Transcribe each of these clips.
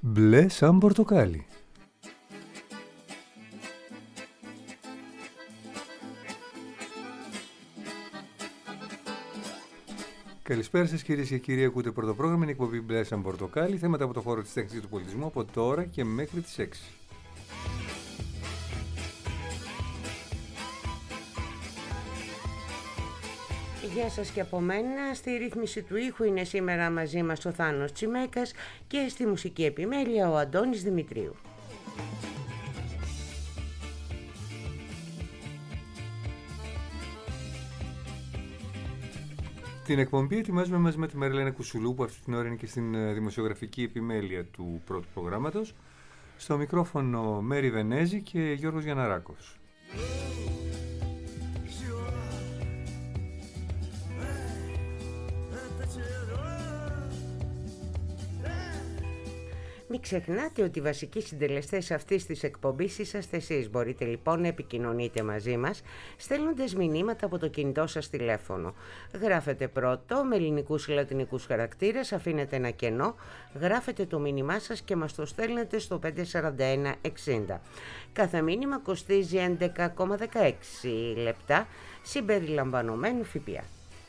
Μπλε σαν πορτοκάλι. Καλησπέρα σας κυρίες και κύριοι, ακούτε πρώτο πρόγραμμα, είναι η εκπομπή Μπλε σαν πορτοκάλι, θέματα από το χώρο της τέχνης και του πολιτισμού από τώρα και μέχρι τις 6. Γεια σας και από μένα. Στη ρύθμιση του ήχου είναι σήμερα μαζί μας ο Θάνος Τσιμέκας και στη μουσική επιμέλεια ο Αντώνης Δημητρίου. Την εκπομπή ετοιμάζουμε μαζί με τη Μαριλένα Κουσουλού, που αυτή την ώρα είναι και στην δημοσιογραφική επιμέλεια του πρώτου προγράμματος. Στο μικρόφωνο Μέρη Βενέζη και Γιώργος Γιανναράκος. Μην ξεχνάτε ότι οι βασικοί συντελεστές αυτής της εκπομπής είσαστε εσείς. Μπορείτε λοιπόν να επικοινωνείτε μαζί μας στέλνοντας μηνύματα από το κινητό σας τηλέφωνο. Γράφετε πρώτο με ελληνικούς ή λατινικούς χαρακτήρες, αφήνετε ένα κενό, γράφετε το μήνυμά σας και μας το στέλνετε στο 54160. Κάθε μήνυμα κοστίζει 11,16 λεπτά συμπεριλαμβανομένου ΦΠΑ.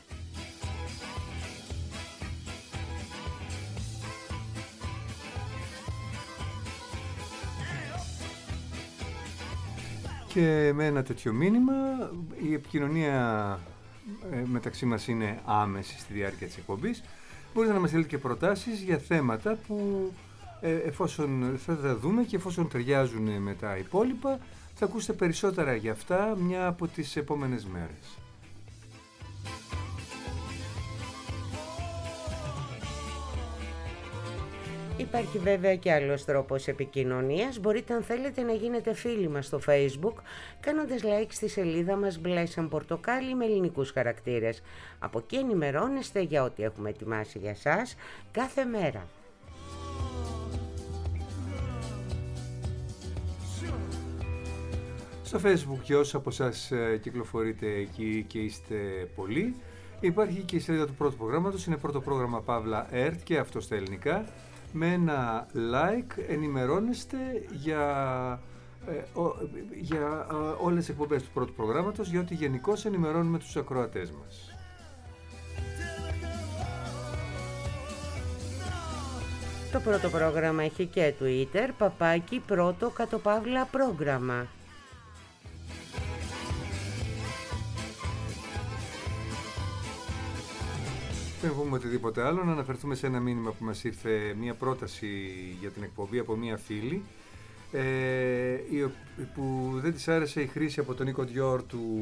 Και με ένα τέτοιο μήνυμα η επικοινωνία μεταξύ μας είναι άμεση στη διάρκεια της εκπομπής. Μπορείτε να μας στείλετε και προτάσεις για θέματα που εφόσον θα τα δούμε και εφόσον ταιριάζουν με τα υπόλοιπα, θα ακούσετε περισσότερα για αυτά μια από τις επόμενες μέρες. Υπάρχει βέβαια και άλλος τρόπος επικοινωνίας. Μπορείτε αν θέλετε να γίνετε φίλοι μας στο Facebook κάνοντας like στη σελίδα μας Μπλε σαν πορτοκάλι με ελληνικούς χαρακτήρες. Από εκεί ενημερώνεστε για ό,τι έχουμε ετοιμάσει για σας κάθε μέρα. Στο Facebook, και όσοι από εσάς κυκλοφορείτε εκεί και είστε πολλοί, υπάρχει και η σελίδα του πρώτου προγράμματος, είναι πρώτο πρόγραμμα Παύλα ΕΡΤ και αυτό στα ελληνικά. Με ένα like ενημερώνεστε για όλες τις εκπομπές του πρώτου προγράμματος, γιατί γενικώς ενημερώνουμε τους ακροατές μας. Το πρώτο πρόγραμμα έχει και Twitter, παπάκι πρώτο _ πρόγραμμα. Δεν πούμε οτιδήποτε άλλο, να αναφερθούμε σε ένα μήνυμα που μας ήρθε, μια πρόταση για την εκπομπή από μια φίλη που δεν της άρεσε η χρήση από τον Νίκο Διόρ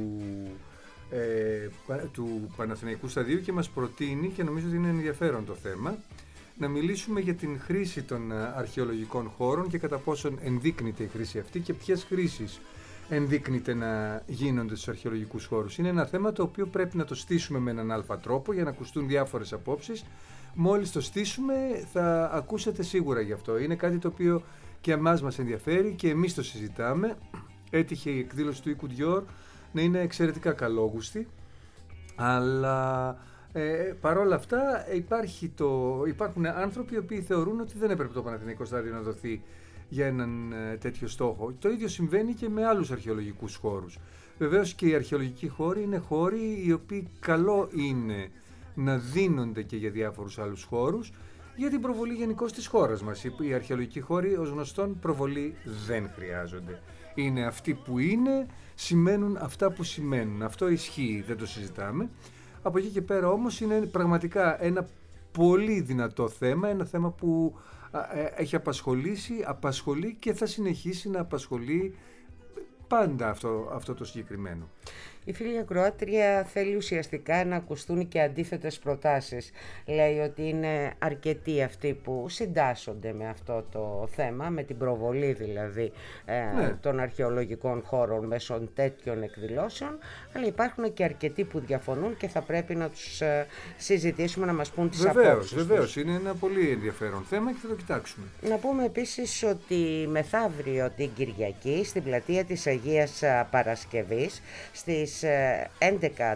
του Παναθηναϊκού Σταδίου και μας προτείνει, και νομίζω ότι είναι ενδιαφέρον το θέμα, να μιλήσουμε για την χρήση των αρχαιολογικών χώρων και κατά πόσον ενδείκνυται η χρήση αυτή και ποιες χρήσεις ενδείκνυται να γίνονται στους αρχαιολογικούς χώρους. Είναι ένα θέμα το οποίο πρέπει να το στήσουμε με έναν αλφα τρόπο για να ακουστούν διάφορες απόψεις. Μόλις το στήσουμε θα ακούσετε σίγουρα γι' αυτό. Είναι κάτι το οποίο και εμάς μας ενδιαφέρει και εμείς το συζητάμε. Έτυχε η εκδήλωση του οίκου Διόρ να είναι εξαιρετικά καλόγουστη, αλλά παρόλα αυτά υπάρχουν άνθρωποι οι οποίοι θεωρούν ότι δεν έπρεπε το Παναθηναϊκό Στάδιο να δοθεί για έναν τέτοιο στόχο. Το ίδιο συμβαίνει και με άλλους αρχαιολογικούς χώρους. Βεβαίως και οι αρχαιολογικοί χώροι είναι χώροι οι οποίοι καλό είναι να δίνονται και για διάφορους άλλους χώρους για την προβολή γενικώς της χώρας μας. Οι αρχαιολογικοί χώροι ως γνωστόν προβολή δεν χρειάζονται. Είναι αυτοί που είναι, σημαίνουν αυτά που σημαίνουν. Αυτό ισχύει, δεν το συζητάμε. Από εκεί και πέρα όμως είναι πραγματικά ένα πολύ δυνατό θέμα, ένα θέμα που έχει απασχολεί και θα συνεχίσει να απασχολεί πάντα αυτό το συγκεκριμένο. Η φίλη ακροάτρια θέλει ουσιαστικά να ακουστούν και αντίθετες προτάσεις. Λέει ότι είναι αρκετοί αυτοί που συντάσσονται με αυτό το θέμα, με την προβολή δηλαδή των αρχαιολογικών χώρων μέσω τέτοιων εκδηλώσεων, αλλά υπάρχουν και αρκετοί που διαφωνούν και θα πρέπει να τους συζητήσουμε, να μας πούν τις απόψεις τους. Βεβαίως, είναι ένα πολύ ενδιαφέρον θέμα και θα το κοιτάξουμε. Να πούμε επίσης ότι μεθαύριο την Κυριακή στην πλατεία της Αγίας Παρασκευής στις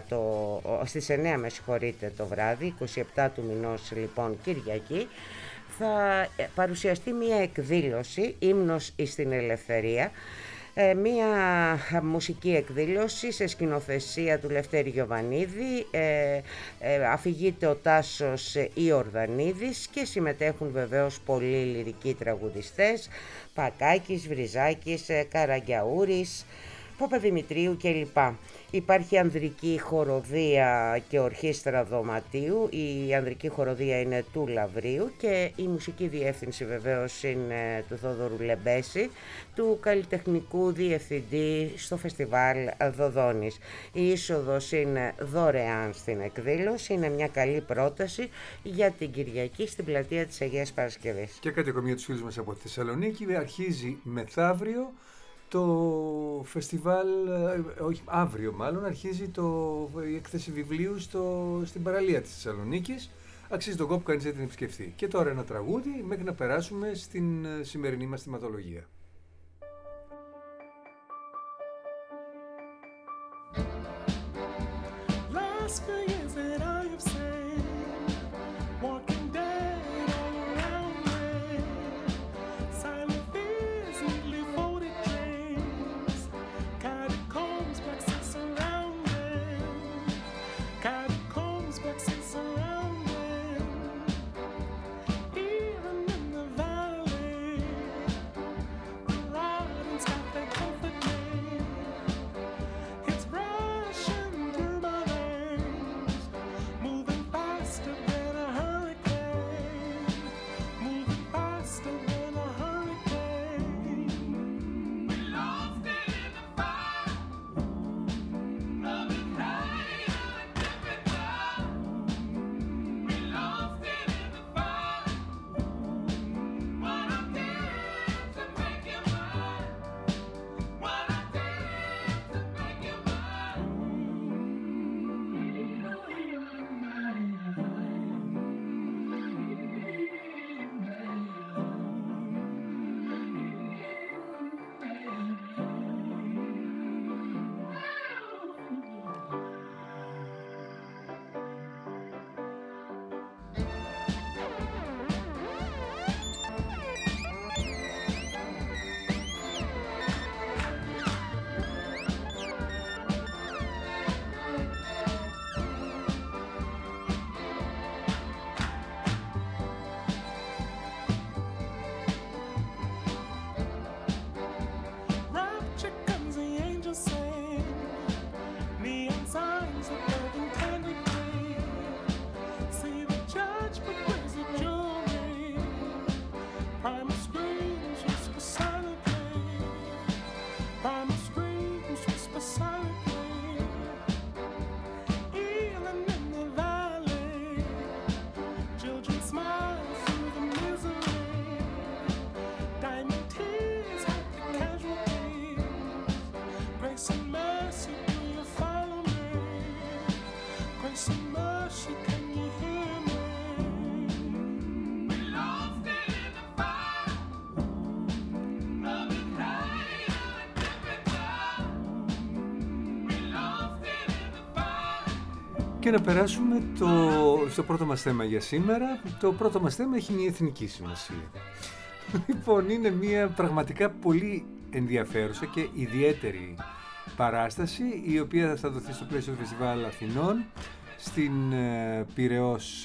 9 το βράδυ, 27 του μηνός λοιπόν Κυριακή, θα παρουσιαστεί μια εκδήλωση, ύμνος στην ελευθερία, μια μουσική εκδήλωση σε σκηνοθεσία του Λευτέρη Γιοβανίδη, αφηγείται ο Τάσος Ιορδανίδης και συμμετέχουν βεβαίως πολλοί λυρικοί τραγουδιστές, Πακάκης, Βριζάκης, Καραγκιαούρης, Παπαδημητρίου κλπ. Υπάρχει ανδρική χοροδία και ορχήστρα δωματίου. Η ανδρική χοροδία είναι του Λαβρίου και η μουσική διεύθυνση βεβαίως είναι του Θόδωρου Λεμπέση, του καλλιτεχνικού διευθυντή στο φεστιβάλ Δοδόνης. Η είσοδος είναι δωρεάν στην εκδήλωση, είναι μια καλή πρόταση για την Κυριακή στην πλατεία της Αγίας Παρασκευής. Και κάτι ακόμα για τους φίλους μας από τη Θεσσαλονίκη, αρχίζει μεθαύριο το φεστιβάλ, όχι αύριο μάλλον, αρχίζει η έκθεση βιβλίου στην παραλία της Θεσσαλονίκης. Αξίζει τον κόπο κανείς να την επισκεφθεί. Και τώρα ένα τραγούδι μέχρι να περάσουμε στην σημερινή μας θεματολογία. Και να περάσουμε στο πρώτο μας θέμα για σήμερα. Το πρώτο μας θέμα έχει μια εθνική σημασία. Λοιπόν, είναι μια πραγματικά πολύ ενδιαφέρουσα και ιδιαίτερη παράσταση, η οποία θα δοθεί στο πλαίσιο του Φεστιβάλ Αθηνών στην Πειραιώς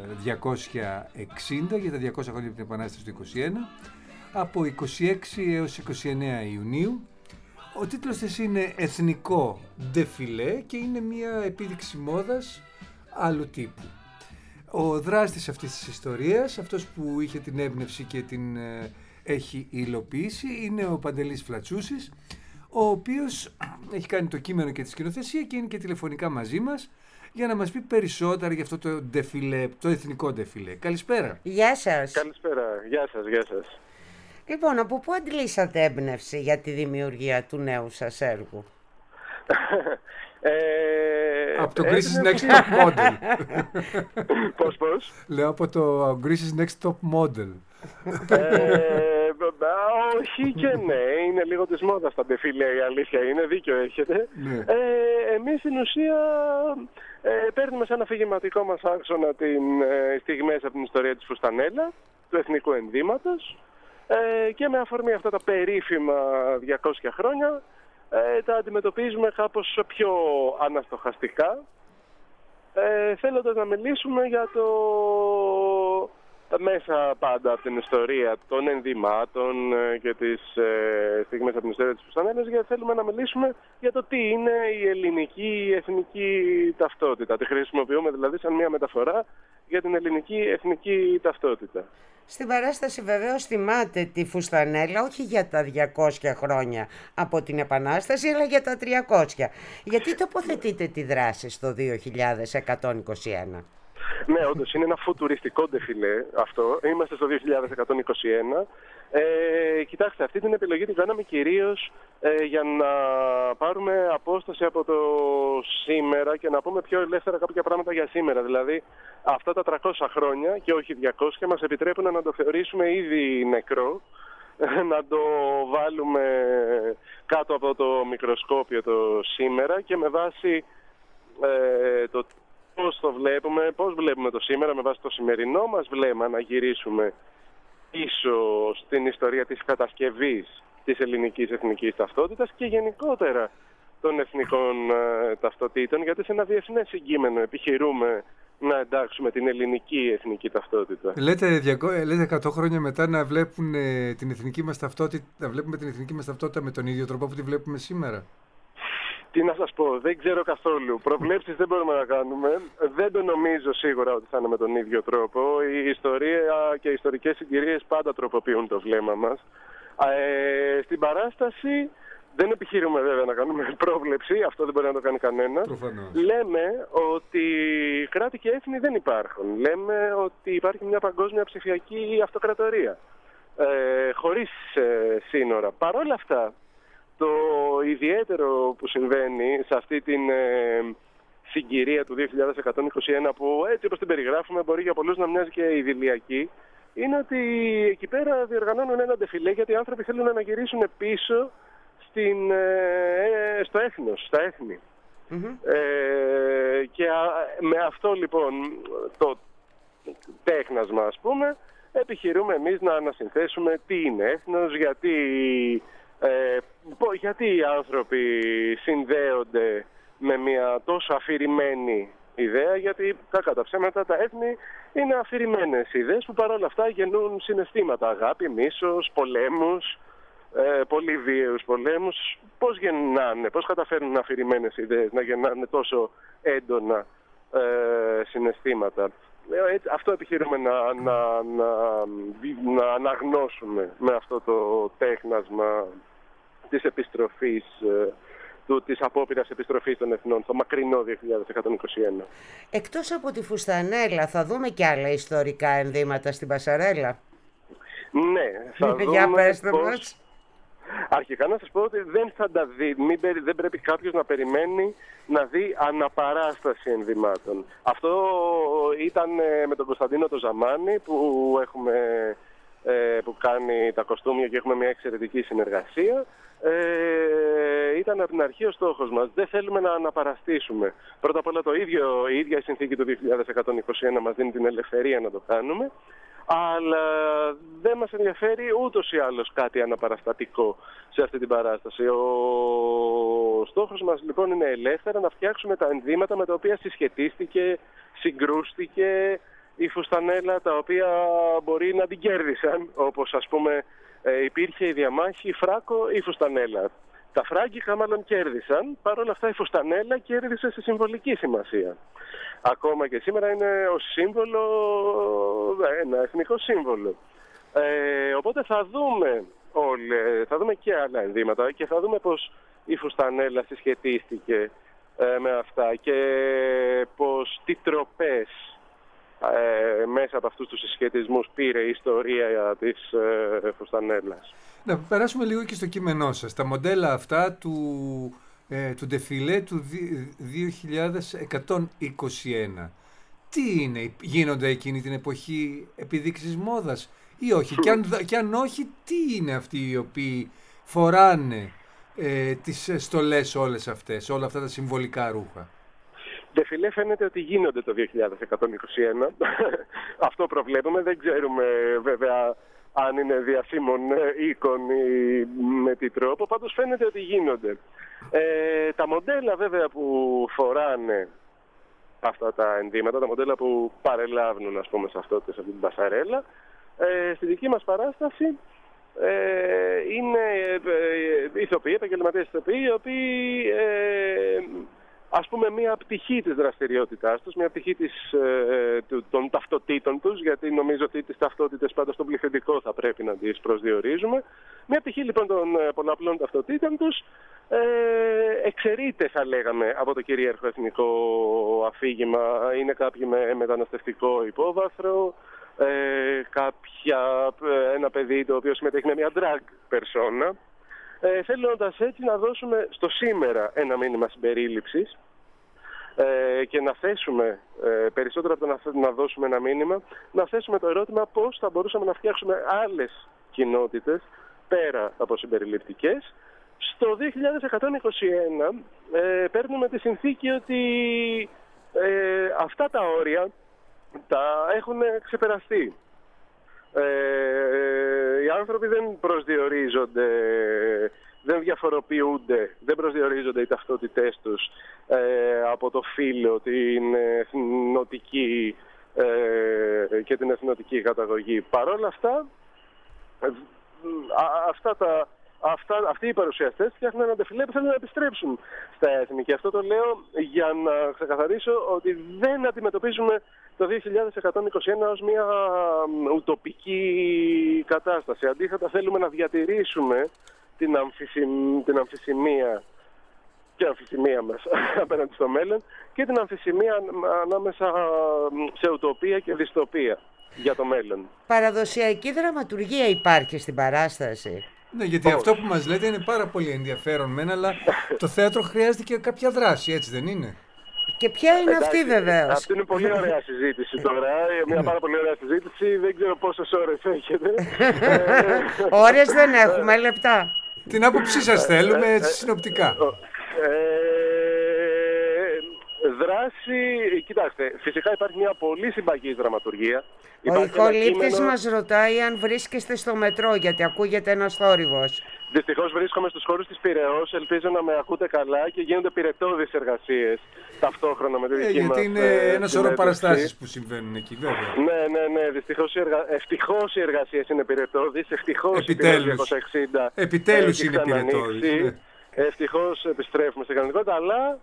260 για τα 200 χρόνια από την Επανάσταση του 21, από 26 έως 29 Ιουνίου. Ο τίτλος της είναι «Εθνικό ντεφιλέ» και είναι μια επίδειξη μόδας άλλου τύπου. Ο δράστης αυτής της ιστορίας, αυτός που είχε την έμπνευση και την έχει υλοποιήσει, είναι ο Παντελής Φλατσούσης, ο οποίος έχει κάνει το κείμενο και τη σκηνοθεσία και είναι και τηλεφωνικά μαζί μας για να μας πει περισσότερα για αυτό το ντεφιλέ, το εθνικό ντεφιλέ. Καλησπέρα. Γεια σας. Καλησπέρα. Γεια σας, γεια σας. Λοιπόν, από πού αντλήσατε έμπνευση για τη δημιουργία του νέου σας έργου? Από το Greece's Next Top Model. Πώς? Λέω από το Greece's Next Top Model. Όχι και ναι, είναι λίγο της μόδας τα ντεφίλε, η αλήθεια είναι, δίκιο έχετε. Ναι. Εμείς στην ουσία παίρνουμε σε ένα αφηγηματικό μας άξονα στιγμές από την ιστορία της Φουστανέλα του εθνικού ενδύματος και με αφορμή αυτά τα περίφημα 200 χρόνια τα αντιμετωπίζουμε κάπως πιο αναστοχαστικά, θέλοντας να μιλήσουμε για το μέσα πάντα από την ιστορία των ενδυμάτων και τις στιγμές από την ιστορία της Φουστανέλας, γιατί θέλουμε να μιλήσουμε για το τι είναι η ελληνική εθνική ταυτότητα. Τη χρησιμοποιούμε δηλαδή σαν μια μεταφορά για την ελληνική εθνική ταυτότητα. Στην παράσταση βεβαίως θυμάται τη Φουστανέλα όχι για τα 200 χρόνια από την Επανάσταση, αλλά για τα 300. Γιατί τοποθετείτε τη δράση στο 2121? Ναι, όντως είναι ένα φουτουριστικό ντεφιλέ αυτό. Είμαστε στο 2121. Κοιτάξτε, αυτή την επιλογή την κάναμε κυρίως για να πάρουμε απόσταση από το σήμερα και να πούμε πιο ελεύθερα κάποια πράγματα για σήμερα. Δηλαδή, αυτά τα 300 χρόνια και όχι 200 μας επιτρέπουν να το θεωρήσουμε ήδη νεκρό, να το βάλουμε κάτω από το μικροσκόπιο το σήμερα και με βάση το πώς το βλέπουμε, πώς βλέπουμε το σήμερα, με βάση το σημερινό μας βλέμμα να γυρίσουμε πίσω στην ιστορία της κατασκευής της ελληνικής εθνικής ταυτότητας και γενικότερα των εθνικών ταυτοτήτων, γιατί σε ένα διεθνές συγκείμενο επιχειρούμε να εντάξουμε την ελληνική εθνική ταυτότητα. Λέτε 100 χρόνια μετά να βλέπουν την εθνική μας ταυτότητα, να βλέπουμε την εθνική μας ταυτότητα με τον ίδιο τρόπο που τη βλέπουμε σήμερα? Τι να σας πω, δεν ξέρω καθόλου. Προβλέψεις δεν μπορούμε να κάνουμε. Δεν το νομίζω σίγουρα ότι θα είναι με τον ίδιο τρόπο. Η ιστορία και οι ιστορικές συγκυρίες πάντα τροποποιούν το βλέμμα μας. Στην παράσταση δεν επιχειρούμε βέβαια να κάνουμε πρόβλεψη, αυτό δεν μπορεί να το κάνει κανένα. Προφανώς. Λέμε ότι κράτη και έθνη δεν υπάρχουν. Λέμε ότι υπάρχει μια παγκόσμια ψηφιακή αυτοκρατορία, χωρίς σύνορα. Παρ' όλα αυτά, το ιδιαίτερο που συμβαίνει σε αυτή την συγκυρία του 2121, που έτσι όπως την περιγράφουμε μπορεί για πολλούς να μοιάζει και ιδηλιακή, είναι ότι εκεί πέρα διοργανώνουν ένα ντεφιλέ γιατί οι άνθρωποι θέλουν να γυρίσουν πίσω στο έθνος, στα έθνη. Και με αυτό λοιπόν το τέχνασμα, ας πούμε, επιχειρούμε εμείς να ανασυνθέσουμε τι είναι έθνος, γιατί οι άνθρωποι συνδέονται με μια τόσο αφηρημένη ιδέα, γιατί κακά τα ψέματα τα έθνη είναι αφηρημένες ιδέες που παρόλα αυτά γεννούν συναισθήματα, αγάπη, μίσος, πολέμους, πολύ βίαιους πολέμους. Πώς γεννάνε, πώς καταφέρνουν αφηρημένες ιδέες να γεννάνε τόσο έντονα συναισθήματα? Αυτό επιχειρούμε να αναγνώσουμε με αυτό το τέχνασμα της επιστροφής, της απόπειρας επιστροφής των εθνών στο μακρινό 2121. Εκτός από τη Φουστανέλα θα δούμε και άλλα ιστορικά ενδύματα στην Πασαρέλα? Ναι, θα δούμε. Για πέστε μας. Αρχικά να σας πω ότι δεν θα τα δει, δεν πρέπει κάποιος να περιμένει να δει αναπαράσταση ενδυμάτων. Αυτό ήταν με τον Κωνσταντίνο το Ζαμάνι που κάνει τα κοστούμια και έχουμε μια εξαιρετική συνεργασία. Ήταν από την αρχή ο στόχος μας. Δεν θέλουμε να αναπαραστήσουμε. Πρώτα απ' όλα η ίδια η συνθήκη του 2121 μας δίνει την ελευθερία να το κάνουμε, αλλά δεν μας ενδιαφέρει ούτως ή άλλως κάτι αναπαραστατικό σε αυτή την παράσταση. Ο στόχος μας λοιπόν είναι ελεύθερα να φτιάξουμε τα ενδύματα με τα οποία συσχετίστηκε, συγκρούστηκε η Φουστανέλα, τα οποία μπορεί να την κέρδισαν, όπως ας πούμε υπήρχε η διαμάχη Φράκο ή Φουστανέλα. Τα φράγκικα μάλλον κέρδισαν, παρόλα αυτά η Φουστανέλα κέρδισε σε συμβολική σημασία. Ακόμα και σήμερα είναι ως σύμβολο, ένα εθνικό σύμβολο. Οπότε θα δούμε και άλλα ενδύματα και θα δούμε πως η Φουστανέλα συσχετίστηκε με αυτά και πως τι τροπές μέσα από αυτούς τους συσχετισμούς πήρε η ιστορία της Φουστανέλας. Να περάσουμε λίγο και στο κείμενό σας. Τα μοντέλα αυτά του ντεφιλέ του 2121. Τι είναι, γίνονται εκείνη την εποχή επιδείξεις μόδας ή όχι? Και αν όχι, τι είναι αυτοί οι οποίοι φοράνε τις στολές όλες αυτές, όλα αυτά τα συμβολικά ρούχα? Ντεφιλέ φαίνεται ότι γίνονται το 2121. Αυτό προβλέπουμε. Δεν ξέρουμε βέβαια αν είναι διασύμων οίκων ή με τι τρόπο. Πάντως φαίνεται ότι γίνονται. Τα μοντέλα βέβαια που φοράνε αυτά τα ενδύματα, τα μοντέλα που παρελάβουν, ας πούμε, σε αυτή την πασαρέλα, στη δική μας παράσταση είναι ηθοποιοί, επαγγελματίες ηθοποιοί, οι οποίοι ας πούμε μια πτυχή της δραστηριότητάς τους, μια πτυχή των ταυτοτήτων τους, γιατί νομίζω ότι τις ταυτότητες πάντα στον πληθυντικό θα πρέπει να τις προσδιορίζουμε. Μια πτυχή λοιπόν των πολλαπλών ταυτοτήτων τους εξαιρείται, θα λέγαμε, από το κυρίαρχο εθνικό αφήγημα. Είναι κάποιοι με μεταναστευτικό υπόβαθρο, ένα παιδί το οποίο συμμετέχει με μια drag persona, θέλοντας έτσι να δώσουμε στο σήμερα ένα μήνυμα συμπερίληψης και να θέσουμε, περισσότερο από το να δώσουμε ένα μήνυμα, να θέσουμε το ερώτημα πώς θα μπορούσαμε να φτιάξουμε άλλες κοινότητες πέρα από συμπεριληπτικές. Στο 2121 παίρνουμε τη συνθήκη ότι αυτά τα όρια τα έχουν ξεπεραστεί. Οι άνθρωποι δεν προσδιορίζονται, δεν διαφοροποιούνται, δεν προσδιορίζονται οι ταυτότητές τους από το φύλο, την εθνοτική και την εθνοτική καταγωγή. Παρ' όλα αυτά, αυτοί οι παρουσιαστές φτιάχνουν ένα ντεφιλέ που θέλουν να επιστρέψουν στα έθνη. Και αυτό το λέω για να ξεκαθαρίσω ότι δεν αντιμετωπίζουμε το 2121 ως μια ουτοπική κατάσταση. Αντίθετα, θέλουμε να διατηρήσουμε την αμφισημία και αμφισημία μας απέναντι στο μέλλον και την αμφισημία ανάμεσα σε ουτοπία και δυστοπία για το μέλλον. Παραδοσιακή δραματουργία υπάρχει στην παράσταση. Ναι, γιατί αυτό που μας λέτε είναι πάρα πολύ ενδιαφέρον μένα, αλλά το θέατρο χρειάζεται και κάποια δράση, έτσι δεν είναι? Και ποια είναι αυτή βεβαίως? Αυτή είναι πολύ ωραία συζήτηση τώρα, μια πάρα πολύ ωραία συζήτηση, δεν ξέρω πόσες ώρες έχετε. Ώρες δεν έχουμε, λεπτά. Την άποψή σας θέλουμε, έτσι συνοπτικά. Δράση, κοιτάξτε, φυσικά υπάρχει μια πολύ συμπαγής δραματουργία. Ο ηχολήπτης μας ρωτάει αν βρίσκεστε στο μετρό, γιατί ακούγεται ένας θόρυβος. Δυστυχώς βρίσκομαι στους χώρους της Πειραιώς, ελπίζω να με ακούτε καλά και γίνονται πυρετώδεις εργασίες ταυτόχρονα με τη δική μας. Γιατί είναι ένα σωρό παραστάσεις που συμβαίνουν εκεί, βέβαια. Ναι, δυστυχώς ευτυχώς οι εργασίες είναι πυρετώδεις, ευτυχώς η 260 επιτέλους είναι πυρετώδεις. Ευτυχώς επιστρέφουμε στην κανονικότητα, αλλά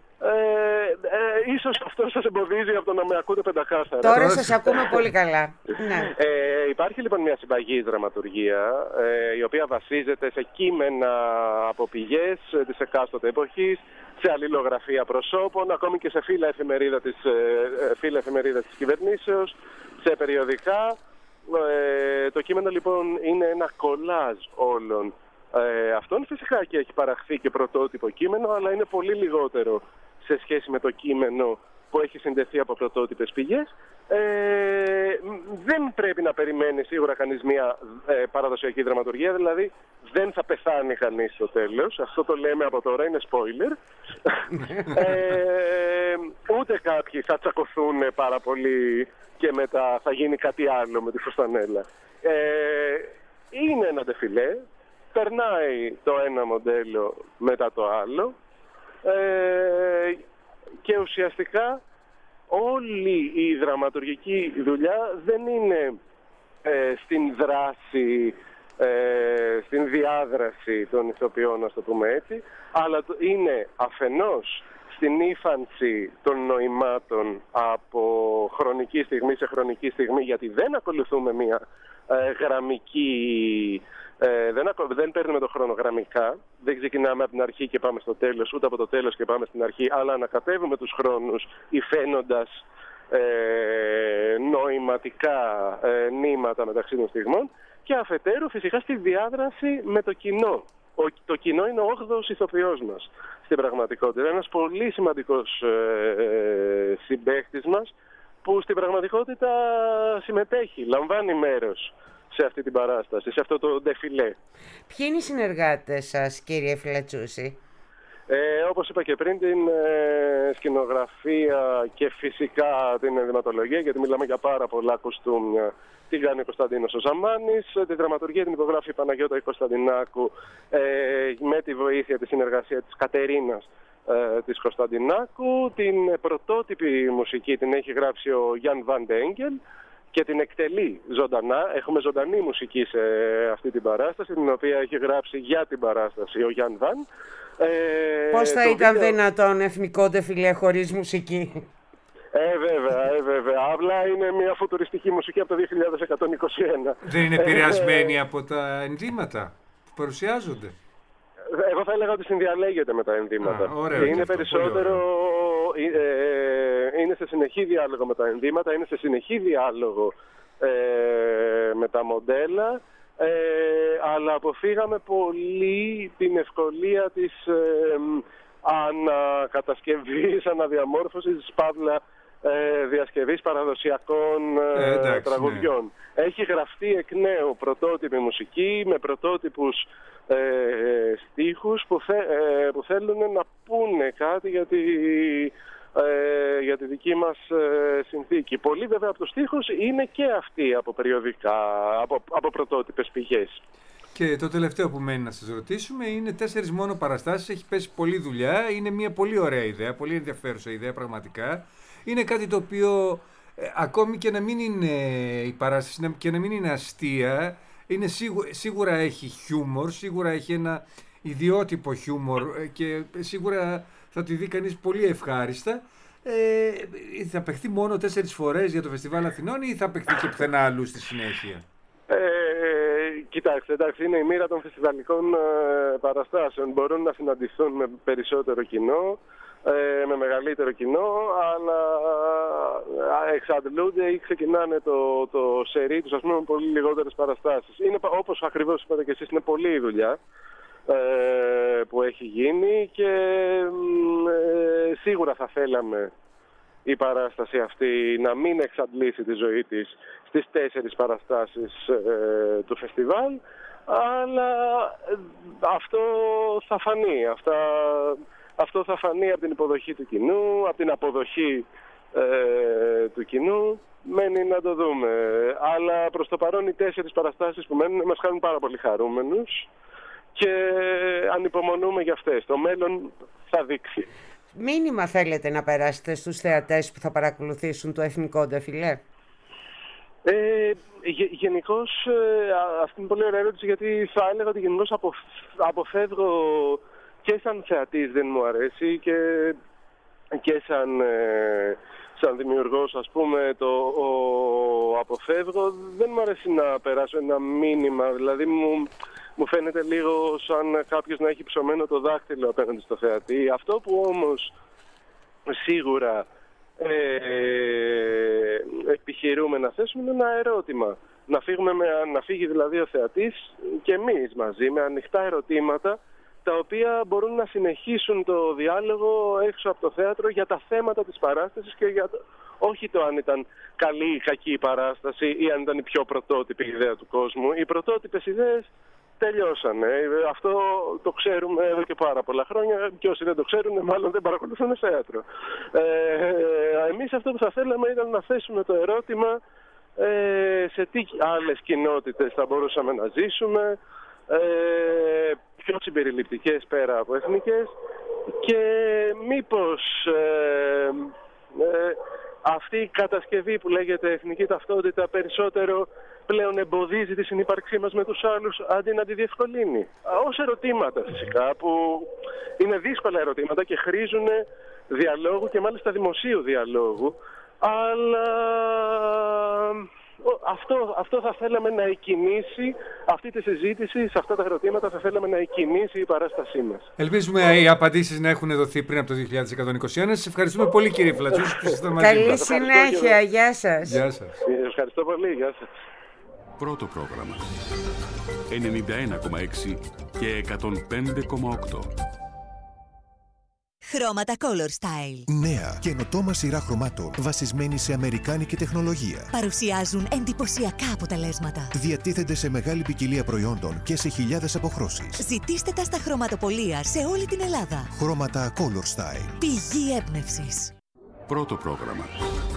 ίσως αυτό σας εμποδίζει από το να με ακούτε πεντακάθαρα. Τώρα σας ακούμε πολύ καλά. Ναι. Υπάρχει λοιπόν μια συμπαγής δραματουργία η οποία βασίζεται σε κείμενα από πηγές της εκάστοτε εποχής, σε αλληλογραφία προσώπων, ακόμη και σε φύλλα εφημερίδα της κυβερνήσεως, σε περιοδικά. Το κείμενο λοιπόν είναι ένα κολάζ όλων αυτών. Φυσικά και έχει παραχθεί και πρωτότυπο κείμενο, αλλά είναι πολύ λιγότερο σε σχέση με το κείμενο που έχει συντεθεί από πρωτότυπες πηγές. Δεν πρέπει να περιμένει σίγουρα κανείς μια παραδοσιακή δραματουργία, δηλαδή δεν θα πεθάνει κανείς στο τέλος. Αυτό το λέμε από τώρα, είναι spoiler. Ούτε κάποιοι θα τσακωθούν πάρα πολύ και μετά θα γίνει κάτι άλλο με τη φουστανέλα. Είναι ένα ντεφιλέ, περνάει το ένα μοντέλο μετά το άλλο και ουσιαστικά όλη η δραματουργική δουλειά δεν είναι στην δράση, στην διάδραση των ηθοποιών, να το πούμε έτσι, αλλά είναι αφενός στην ύφανση των νοημάτων από χρονική στιγμή σε χρονική στιγμή, γιατί δεν ακολουθούμε μια γραμμική, δεν παίρνουμε το χρόνο γραμμικά, δεν ξεκινάμε από την αρχή και πάμε στο τέλος, ούτε από το τέλος και πάμε στην αρχή, αλλά ανακατεύουμε τους χρόνους υφαίνοντας νοηματικά νήματα μεταξύ των στιγμών και αφετέρου φυσικά στη διάδραση με το κοινό. Το κοινό είναι ο 8ος ηθοποιός μας στην πραγματικότητα. Ένας πολύ σημαντικός συμπαίκτης μας που στην πραγματικότητα συμμετέχει, λαμβάνει μέρος σε αυτή την παράσταση, σε αυτό το ντεφιλέ. Ποιοι είναι οι συνεργάτες σας, κύριε Φλατσούση? Όπως είπα και πριν, την σκηνογραφία και φυσικά την ενδυματολογία, γιατί μιλάμε για πάρα πολλά κοστούμια, την κάνει ο Κωνσταντίνος ο Ζαμάνης. Τη δραματουργία την υπογράφει η Παναγιώτα Κωνσταντινάκου με τη βοήθεια, τη συνεργασία της Κατερίνας της Κωνσταντινάκου. Την πρωτότυπη μουσική την έχει γράψει ο Γιάν Βαν Ντέγκελ και την εκτελεί ζωντανά. Έχουμε ζωντανή μουσική σε αυτή την παράσταση, την οποία έχει γράψει για την παράσταση ο Γιάν Βαν. Πώς θα ήταν δυνατόν εθνικό ντεφιλέ χωρίς μουσική? Βέβαια. Απλά είναι μια φουτουριστική μουσική από το 2121. Δεν είναι επηρεασμένη από τα ενδύματα που παρουσιάζονται? Εγώ θα έλεγα ότι συνδιαλέγεται με τα ενδύματα. Ωραίο, είναι περισσότερο... είναι σε συνεχή διάλογο με τα ενδύματα, είναι σε συνεχή διάλογο με τα μοντέλα, αλλά αποφύγαμε πολύ την ευκολία της ανακατασκευής, αναδιαμόρφωσης, παύλα διασκευής παραδοσιακών τραγουδιών. Ναι. Έχει γραφτεί εκ νέου πρωτότυπη μουσική με πρωτότυπους στίχους που θέλουν να πούνε κάτι για τη δική μας συνθήκη. Πολλοί βέβαια από τους στίχους είναι και αυτοί από περιοδικά, από πρωτότυπες πηγές. Και το τελευταίο που μένει να σας ρωτήσουμε είναι 4 μόνο παραστάσεις, έχει πέσει πολλή δουλειά, είναι μια πολύ ωραία ιδέα, πολύ ενδιαφέρουσα ιδέα πραγματικά. Είναι κάτι το οποίο ακόμη και να μην είναι η παράσταση και να μην είναι αστεία, είναι σίγουρα έχει χιούμορ, σίγουρα έχει ένα ιδιότυπο χιούμορ και σίγουρα θα τη δει κανείς πολύ ευχάριστα. Θα παιχτεί μόνο 4 φορές για το Φεστιβάλ Αθηνών ή θα παιχτεί και πουθενά αλλού στη συνέχεια? Κοιτάξτε, εντάξει, είναι η μοίρα των φεστιβαλικών παραστάσεων. Μπορούν να συναντηθούν με περισσότερο κοινό, με μεγαλύτερο κοινό, αλλά εξαντλούνται ή ξεκινάνε το σερί τους, ας πούμε, με πολύ λιγότερες παραστάσεις. Είναι, όπως ακριβώς είπατε και εσείς, είναι πολλή η δουλειά που έχει γίνει και σίγουρα θα θέλαμε η παράσταση αυτή να μην εξαντλήσει τη ζωή της στις 4 παραστάσεις του φεστιβάλ, αλλά αυτό θα φανεί. Αυτό θα φανεί από την υποδοχή του κοινού, από την αποδοχή του κοινού. Μένει να το δούμε. Αλλά προς το παρόν οι 4 παραστάσεις που μένουν μας κάνουν πάρα πολύ χαρούμενους και ανυπομονούμε για αυτές. Το μέλλον θα δείξει. Μήνυμα θέλετε να περάσετε στους θεατές που θα παρακολουθήσουν το εθνικό ντεφιλέ? Γενικώς, αυτή είναι πολύ ωραία ερώτηση, γιατί θα έλεγα ότι γενικώς αποφεύγω και σαν θεατής, δεν μου αρέσει, και σαν δημιουργός, ας πούμε, αποφεύγω. Δεν μου αρέσει να περάσω ένα μήνυμα, δηλαδή μου φαίνεται λίγο σαν κάποιος να έχει ψωμένο το δάχτυλο απέναντι στο θεατή. Αυτό που όμως σίγουρα επιχειρούμε να θέσουμε είναι ένα ερώτημα. Να φύγει δηλαδή ο θεατής και εμείς μαζί με ανοιχτά ερωτήματα, τα οποία μπορούν να συνεχίσουν το διάλογο έξω από το θέατρο για τα θέματα της παράστασης και όχι το αν ήταν καλή ή κακή η παράσταση ή αν ήταν η πιο πρωτότυπη ιδέα του κόσμου. Οι πρωτότυπες ιδέες τελειώσανε. Αυτό το ξέρουμε εδώ και πάρα πολλά χρόνια και όσοι δεν το ξέρουν μάλλον δεν παρακολουθούν θέατρο. Εμείς αυτό που θα θέλαμε ήταν να θέσουμε το ερώτημα σε τι άλλες κοινότητες θα μπορούσαμε να ζήσουμε, πιο συμπεριληπτικές πέρα από εθνικές, και μήπως αυτή η κατασκευή που λέγεται εθνική ταυτότητα περισσότερο πλέον εμποδίζει τη συνύπαρξή μας με τους άλλους αντί να τη διευκολύνει. Ως ερωτήματα φυσικά, που είναι δύσκολα ερωτήματα και χρήζουν διαλόγου και μάλιστα δημοσίου διαλόγου, αλλά αυτό θα θέλαμε να εκκινήσει αυτή τη συζήτηση, σε αυτά τα ερωτήματα θα θέλαμε να εκκινήσει η παράστασή μας. Ελπίζουμε οι απαντήσεις να έχουν δοθεί πριν από το 2121. Σας ευχαριστούμε πολύ, κύριε Φλατσούς, που ήσασταν μαζί μας. Καλή συνέχεια, γεια σας. Γεια σας. Ευχαριστώ πολύ, γεια σας. Πρώτο πρόγραμμα 91,6 και 105,8. Χρώματα Color Style. Νέα καινοτόμα σειρά χρωμάτων βασισμένη σε αμερικάνικη τεχνολογία. Παρουσιάζουν εντυπωσιακά αποτελέσματα. Διατίθενται σε μεγάλη ποικιλία προϊόντων και σε χιλιάδες αποχρώσεις. Ζητήστε τα στα χρωματοπωλεία σε όλη την Ελλάδα. Χρώματα Color Style. Πηγή έμπνευσης. Πρώτο πρόγραμμα.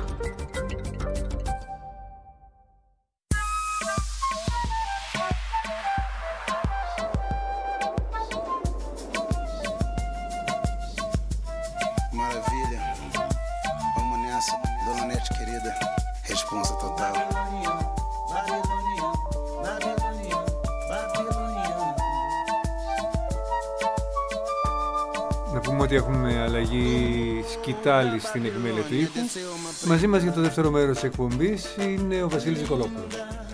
Maravilha, vamos nessa, Dona Nete querida, responsa total. Να πούμε ότι έχουμε αλλαγή σκητάλη στην εκμέλεια του ήχου. Μαζί μας για το δεύτερο μέρος της εκπομπής είναι ο Βασίλης Νικολόπουλος.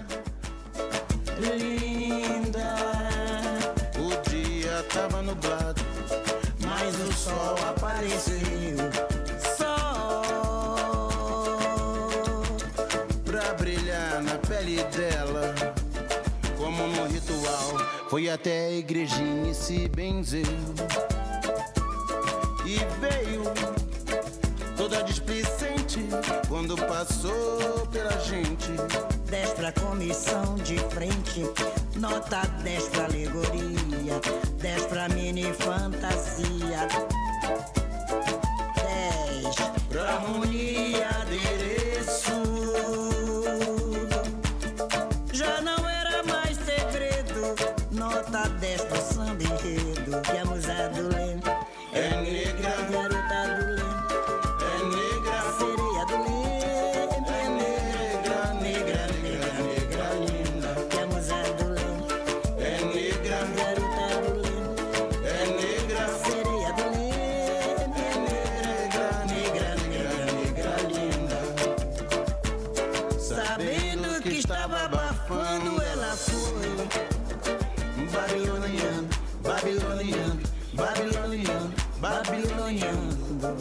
Foi até a igrejinha e se benzeu. E veio toda displicente quando passou pela gente. 10 pra comissão de frente, nota 10 pra alegoria, 10 pra mini fantasia, 10 pra harmonia, adereço. Já não era mais segredo, nota 10 pro samba enredo, que a musa do lento é negra, garota do lento é negra, sereia do lento é negra, negra, negra, negra linda, que a musa do lento é negra, garota do lento é negra, sereia do lento é negra, negra, negra, negra linda. Sabendo que estava abafando, ela foi babiloniando, babiloniando, babiloniando, babiloniando.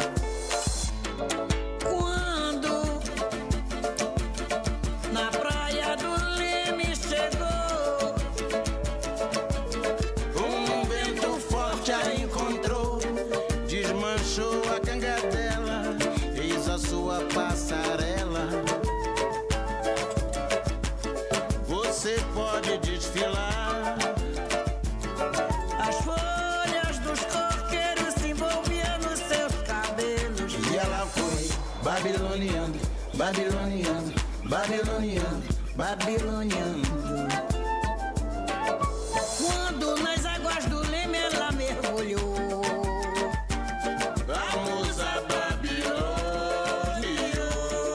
Quando na praia do Leme chegou, Vento forte a encontrou, desmanchou a canga dela, eis a sua passarela. Você pode desfilar. as folhas dos coqueiros se envolviam nos seus cabelos. E ela foi babiloniando, babiloniando, babiloniando, babiloniando. Quando nas águas do Leme ela mergulhou, A musa Babilônia.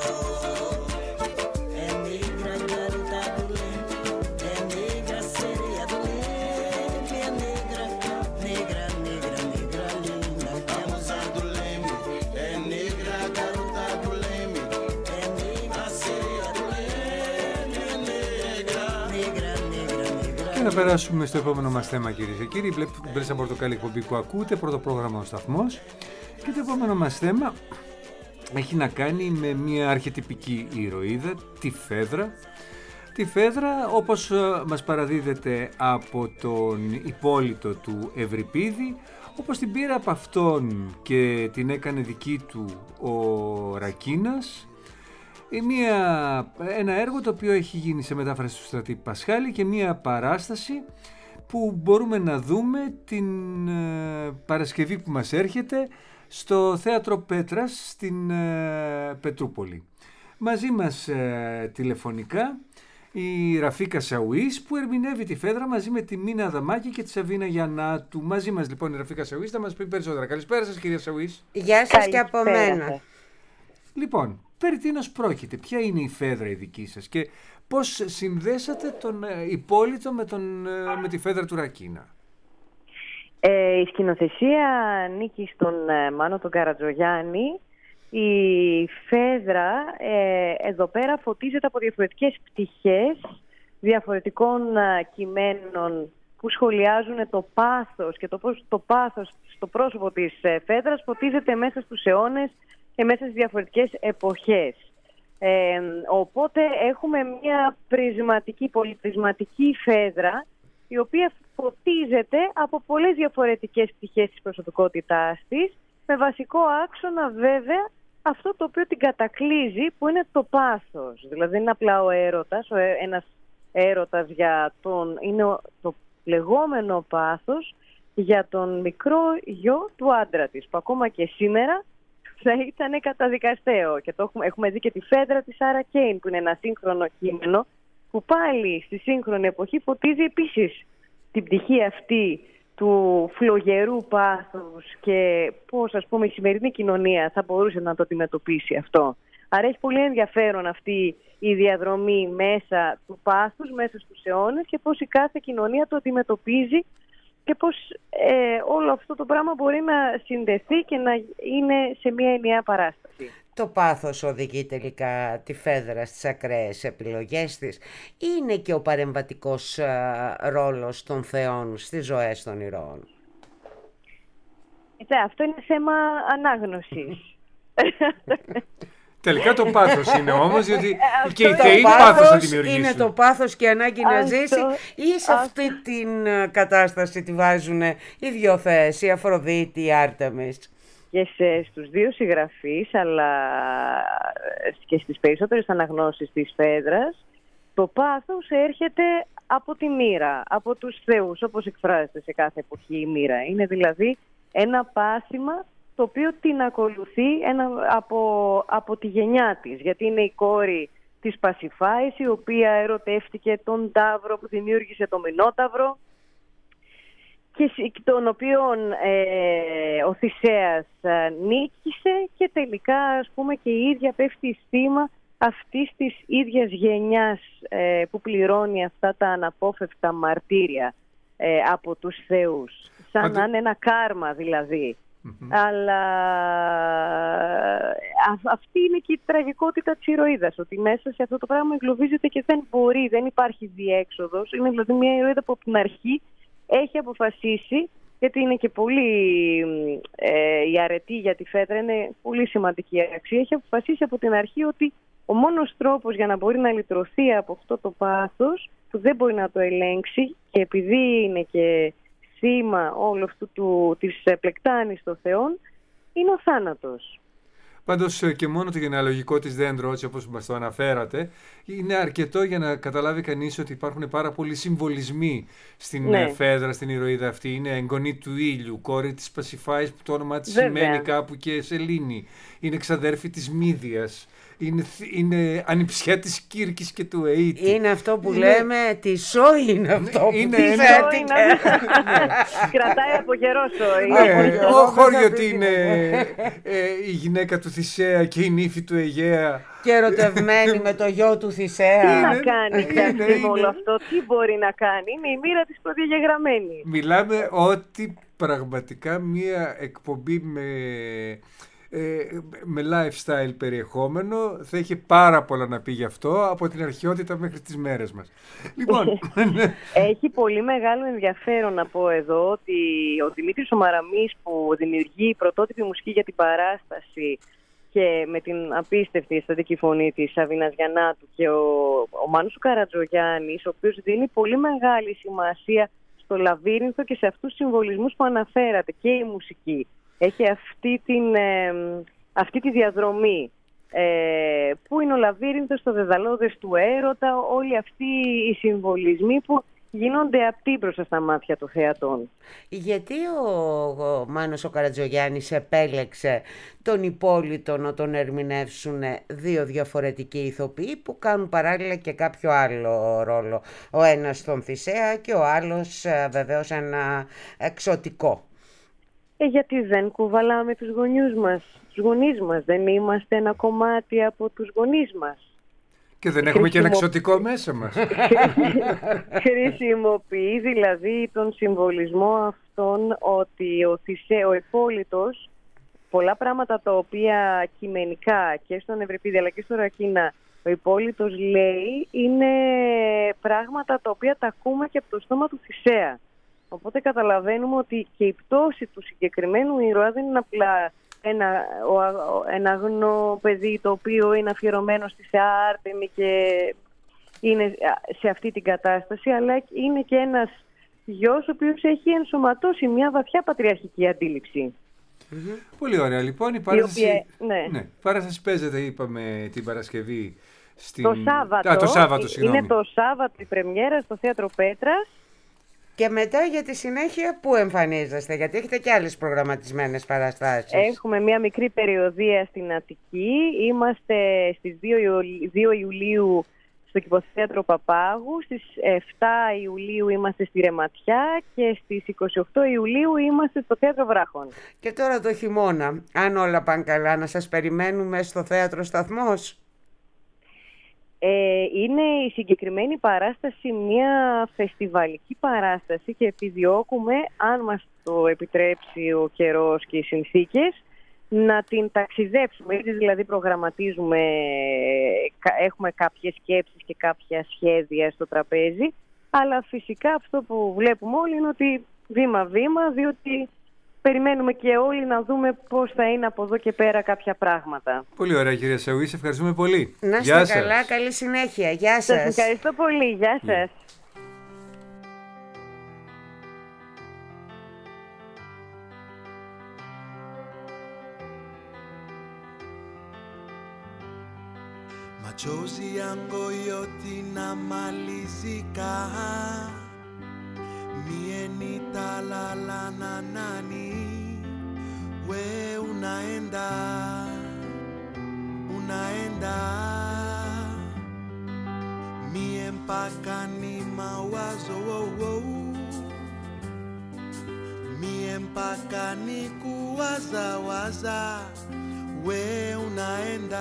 é negra, garota do Leme, é negra, sereia do Leme, é negra, negra, negra, negra linda, A musa do Leme é negra, a garota do Leme é negra, a sereia do Leme é negra. negra, negra, negra. Και να περάσουμε στο επόμενο μας θέμα, κυρίες και κύριοι. Μπλε σαν πορτοκάλι εκπομπή που ακούτε, πρώτο πρόγραμμα ο σταθμός. Και το επόμενο μας θέμα έχει να κάνει με μια αρχετυπική ηρωίδα, τη Φέδρα. Τη Φέδρα, όπως μας παραδίδεται από τον Υπόλυτο του Ευρυπίδη, όπως την πήρε από αυτόν και την έκανε δική του ο Ρακίνας. Ένα έργο το οποίο έχει γίνει σε μετάφραση του Στρατή Πασχάλη και μια παράσταση που μπορούμε να δούμε την Παρασκευή που μας έρχεται στο Θέατρο Πέτρας στην Πετρούπολη. Μαζί μας τηλεφωνικά η Ραφίκα Σαουής που ερμηνεύει τη Φέδρα μαζί με τη Μίνα Αδαμάκη και τη Σαβίνα Γιαννάτου. Μαζί μας λοιπόν η Ραφίκα Σαουής θα μας πει περισσότερα. Καλησπέρα σας, κυρία Σαουής. Γεια σας και από μένα. Λοιπόν, περί τίνος πρόκειται, ποια είναι η Φέδρα η δική σας και πώς συνδέσατε τον Υπόλυτο με τη Φέδρα του Ρακίνα? Η σκηνοθεσία ανήκει στον Μάνο τον Καρατζογιάννη. Η Φέδρα εδώ πέρα φωτίζεται από διαφορετικές πτυχές διαφορετικών κειμένων που σχολιάζουν το πάθος και το πώς το πάθος στο πρόσωπο της Φέδρας φωτίζεται μέσα στους αιώνες και μέσα στις διαφορετικές εποχές. Οπότε έχουμε μια πολυπρισματική Φέδρα η οποία φωτίζεται από πολλές διαφορετικές πτυχές της προσωπικότητάς της με βασικό άξονα βέβαια αυτό το οποίο την κατακλείζει, που είναι το πάθος. Δηλαδή δεν είναι απλά ο έρωτας, ένας έρωτας για είναι το λεγόμενο πάθος για τον μικρό γιο του άντρα της, που ακόμα και σήμερα θα ήταν καταδικαστέο. Και έχουμε δει και τη Φέδρα της Σάρα Κέιν, που είναι ένα σύγχρονο κείμενο, που πάλι στη σύγχρονη εποχή φωτίζει επίσης την πτυχή αυτή του φλογερού πάθους και πώς, ας πούμε, η σημερινή κοινωνία θα μπορούσε να το αντιμετωπίσει αυτό. Άρα έχει πολύ ενδιαφέρον αυτή η διαδρομή μέσα του πάθους, μέσα στους αιώνες, και πώς η κάθε κοινωνία το αντιμετωπίζει και πώς όλο αυτό το πράγμα μπορεί να συνδεθεί και να είναι σε μια ενιαία παράσταση. Το πάθος οδηγεί τελικά τη Φέδρα στις ακραίες επιλογές της, ή είναι και ο παρεμβατικός ρόλος των θεών στις ζωές των ηρώων? Αυτό είναι θέμα ανάγνωσης. Τελικά το πάθος είναι όμως, διότι και οι θεοί πάθος θα δημιουργήσουν. Είναι το πάθος και ανάγκη να ζήσει, ή σε αυτή την κατάσταση τη βάζουν οι δυο θεές, η Αφροδίτη, η Άρτεμις? Και στους δύο συγγραφείς, αλλά και στις περισσότερες αναγνώσεις της Φέδρας, το πάθος έρχεται από τη μοίρα, από τους θεούς, όπως εκφράζεται σε κάθε εποχή η μοίρα. Είναι δηλαδή ένα πάθημα το οποίο την ακολουθεί από τη γενιά της, γιατί είναι η κόρη της Πασιφάης, η οποία ερωτεύτηκε τον Ταύρο που δημιούργησε το Μινόταυρο, και τον οποίον ο Θησέας νίκησε, και τελικά, ας πούμε, και η ίδια πέφτει θύμα αυτής της ίδιας γενιάς που πληρώνει αυτά τα αναπόφευκτα μαρτύρια από τους θεούς. Σαν να είναι ένα κάρμα δηλαδή. Αλλά αυτή είναι και η τραγικότητα της ηρωίδας, ότι μέσα σε αυτό το πράγμα εγκλωβίζεται και δεν υπάρχει διέξοδος. Είναι δηλαδή μια ηρωίδα που από την αρχή έχει αποφασίσει, γιατί είναι και πολύ η αρετή για τη Φέδρα, είναι πολύ σημαντική αξία, έχει αποφασίσει από την αρχή ότι ο μόνος τρόπος για να μπορεί να λυτρωθεί από αυτό το πάθος, που δεν μπορεί να το ελέγξει, και επειδή είναι και θύμα όλου αυτού της πλεκτάνης των θεών, είναι ο θάνατος. Πάντως και μόνο το γενεαλογικό της δέντρο, έτσι όπως μας το αναφέρατε, είναι αρκετό για να καταλάβει κανείς ότι υπάρχουν πάρα πολλοί συμβολισμοί στην Φέδρα, στην ηρωίδα αυτή. Είναι εγγονή του ήλιου, κόρη της Πασιφάης, που το όνομά της σημαίνει κάπου και σελήνη. Είναι ξαδέρφη της Μύδιας. Είναι ανιψιά της Κύρκης και του Αιήτη. Είναι αυτό που λέμε τη σόη, είναι αυτό που τη φέτηκε. Κρατάει από καιρό σόη. Όχι ότι είναι η γυναίκα του Θησέα και η νύφη του Αιγαία. Και ερωτευμένη με το γιο του Θησέα. Τι να κάνει πια όλο αυτό, τι μπορεί να κάνει? Είναι η μοίρα της προδιαγεγραμμένη. Μιλάμε ότι πραγματικά μία εκπομπή με lifestyle περιεχόμενο θα είχε πάρα πολλά να πει γι' αυτό, από την αρχαιότητα μέχρι τις μέρες μας. Λοιπόν, έχει πολύ μεγάλο ενδιαφέρον να πω εδώ ότι ο Δημήτρης ο Μαραμής, που δημιουργεί πρωτότυπη μουσική για την παράσταση και με την απίστευτη αισθητική φωνή της Σαβίνας Γιαννάτου, και ο Μάνος ο Καρατζογιάννης, ο οποίος δίνει πολύ μεγάλη σημασία στο λαβύρινθο και σε αυτούς τους συμβολισμούς που αναφέρατε, και η μουσική έχει αυτή τη διαδρομή, που είναι ο λαβύρινθος, το δεδαλώδες του έρωτα, όλοι αυτοί οι συμβολισμοί που γίνονται απτοί μπροστά στα μάτια των θεατών. Γιατί ο Μάνος ο Καρατζογιάννης επέλεξε τον Υπόλοιτο να τον ερμηνεύσουν δύο διαφορετικοί ηθοποιοί που κάνουν παράλληλα και κάποιο άλλο ρόλο? Ο ένας τον Θησέα και ο άλλος βεβαίως ένα εξωτικό. Γιατί δεν κουβαλάμε τους γονείς μας, δεν είμαστε ένα κομμάτι από τους γονείς μας. Και δεν έχουμε και ένα εξωτικό μέσα μας. Χρησιμοποιεί δηλαδή τον συμβολισμό αυτόν, ότι ο Υπόλοιτος, πολλά πράγματα τα οποία κειμενικά και στον Ευρυπίδη αλλά και στο Ρακίνα ο Υπόλοιτος λέει, είναι πράγματα τα οποία τα ακούμε και από το στόμα του Θησέα. Οπότε καταλαβαίνουμε ότι και η πτώση του συγκεκριμένου ήρωα δεν είναι απλά ένα αγνό παιδί το οποίο είναι αφιερωμένο στη Θεά Άρτεμη και είναι σε αυτή την κατάσταση, αλλά είναι και ένας γιος ο οποίος έχει ενσωματώσει μια βαθιά πατριαρχική αντίληψη. Πολύ ωραία. Λοιπόν, η παράσταση, ναι. παράσταση παίζεται, είπαμε, την Παρασκευή. Το Σάββατο. Το Σάββατο, συγγνώμη. Είναι το Σάββατο η πρεμιέρα στο Θέατρο Πέτρας. Και μετά για τη συνέχεια πού εμφανίζεστε, γιατί έχετε και άλλες προγραμματισμένες παραστάσεις. Έχουμε μία μικρή περιοδεία στην Αττική. Είμαστε στις 2 Ιουλίου στο Κηποθέατρο Παπάγου. Στις 7 Ιουλίου είμαστε στη Ρεματιά και στις 28 Ιουλίου είμαστε στο Θέατρο Βράχων. Και τώρα το χειμώνα, αν όλα πάνε καλά, να σας περιμένουμε στο Θέατρο Σταθμός. Είναι η συγκεκριμένη παράσταση μια φεστιβαλική παράσταση και επιδιώκουμε, αν μας το επιτρέψει ο καιρός και οι συνθήκες, να την ταξιδέψουμε. Ήδη δηλαδή προγραμματίζουμε, έχουμε κάποιες σκέψεις και κάποια σχέδια στο τραπέζι, αλλά φυσικά αυτό που βλέπουμε όλοι είναι ότι βήμα-βήμα, διότι περιμένουμε και όλοι να δούμε πώς θα είναι από εδώ και πέρα κάποια πράγματα. Πολύ ωραία, κυρία Σαουή, σε ευχαριστούμε πολύ. Να είστε καλά, καλή συνέχεια. Γεια σας. Σας ευχαριστώ πολύ. Γεια σας. Machozi yangu yote namalizika, mie nitalala na nani? We unaenda mie mpaka ni mawazo mie mpaka ni kuwazawaza. We unaenda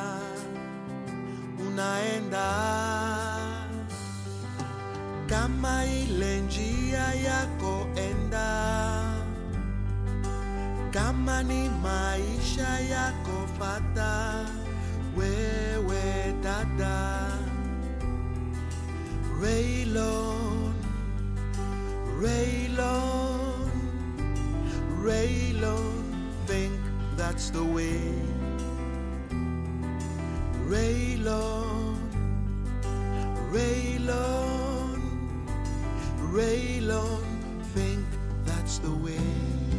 kama ile njia yako enda, kama ni maisha yako fata, wewe dada. Raylon, Raylon, Raylon, think that's the way. Raylon, Raylon, Raylon, think that's the way.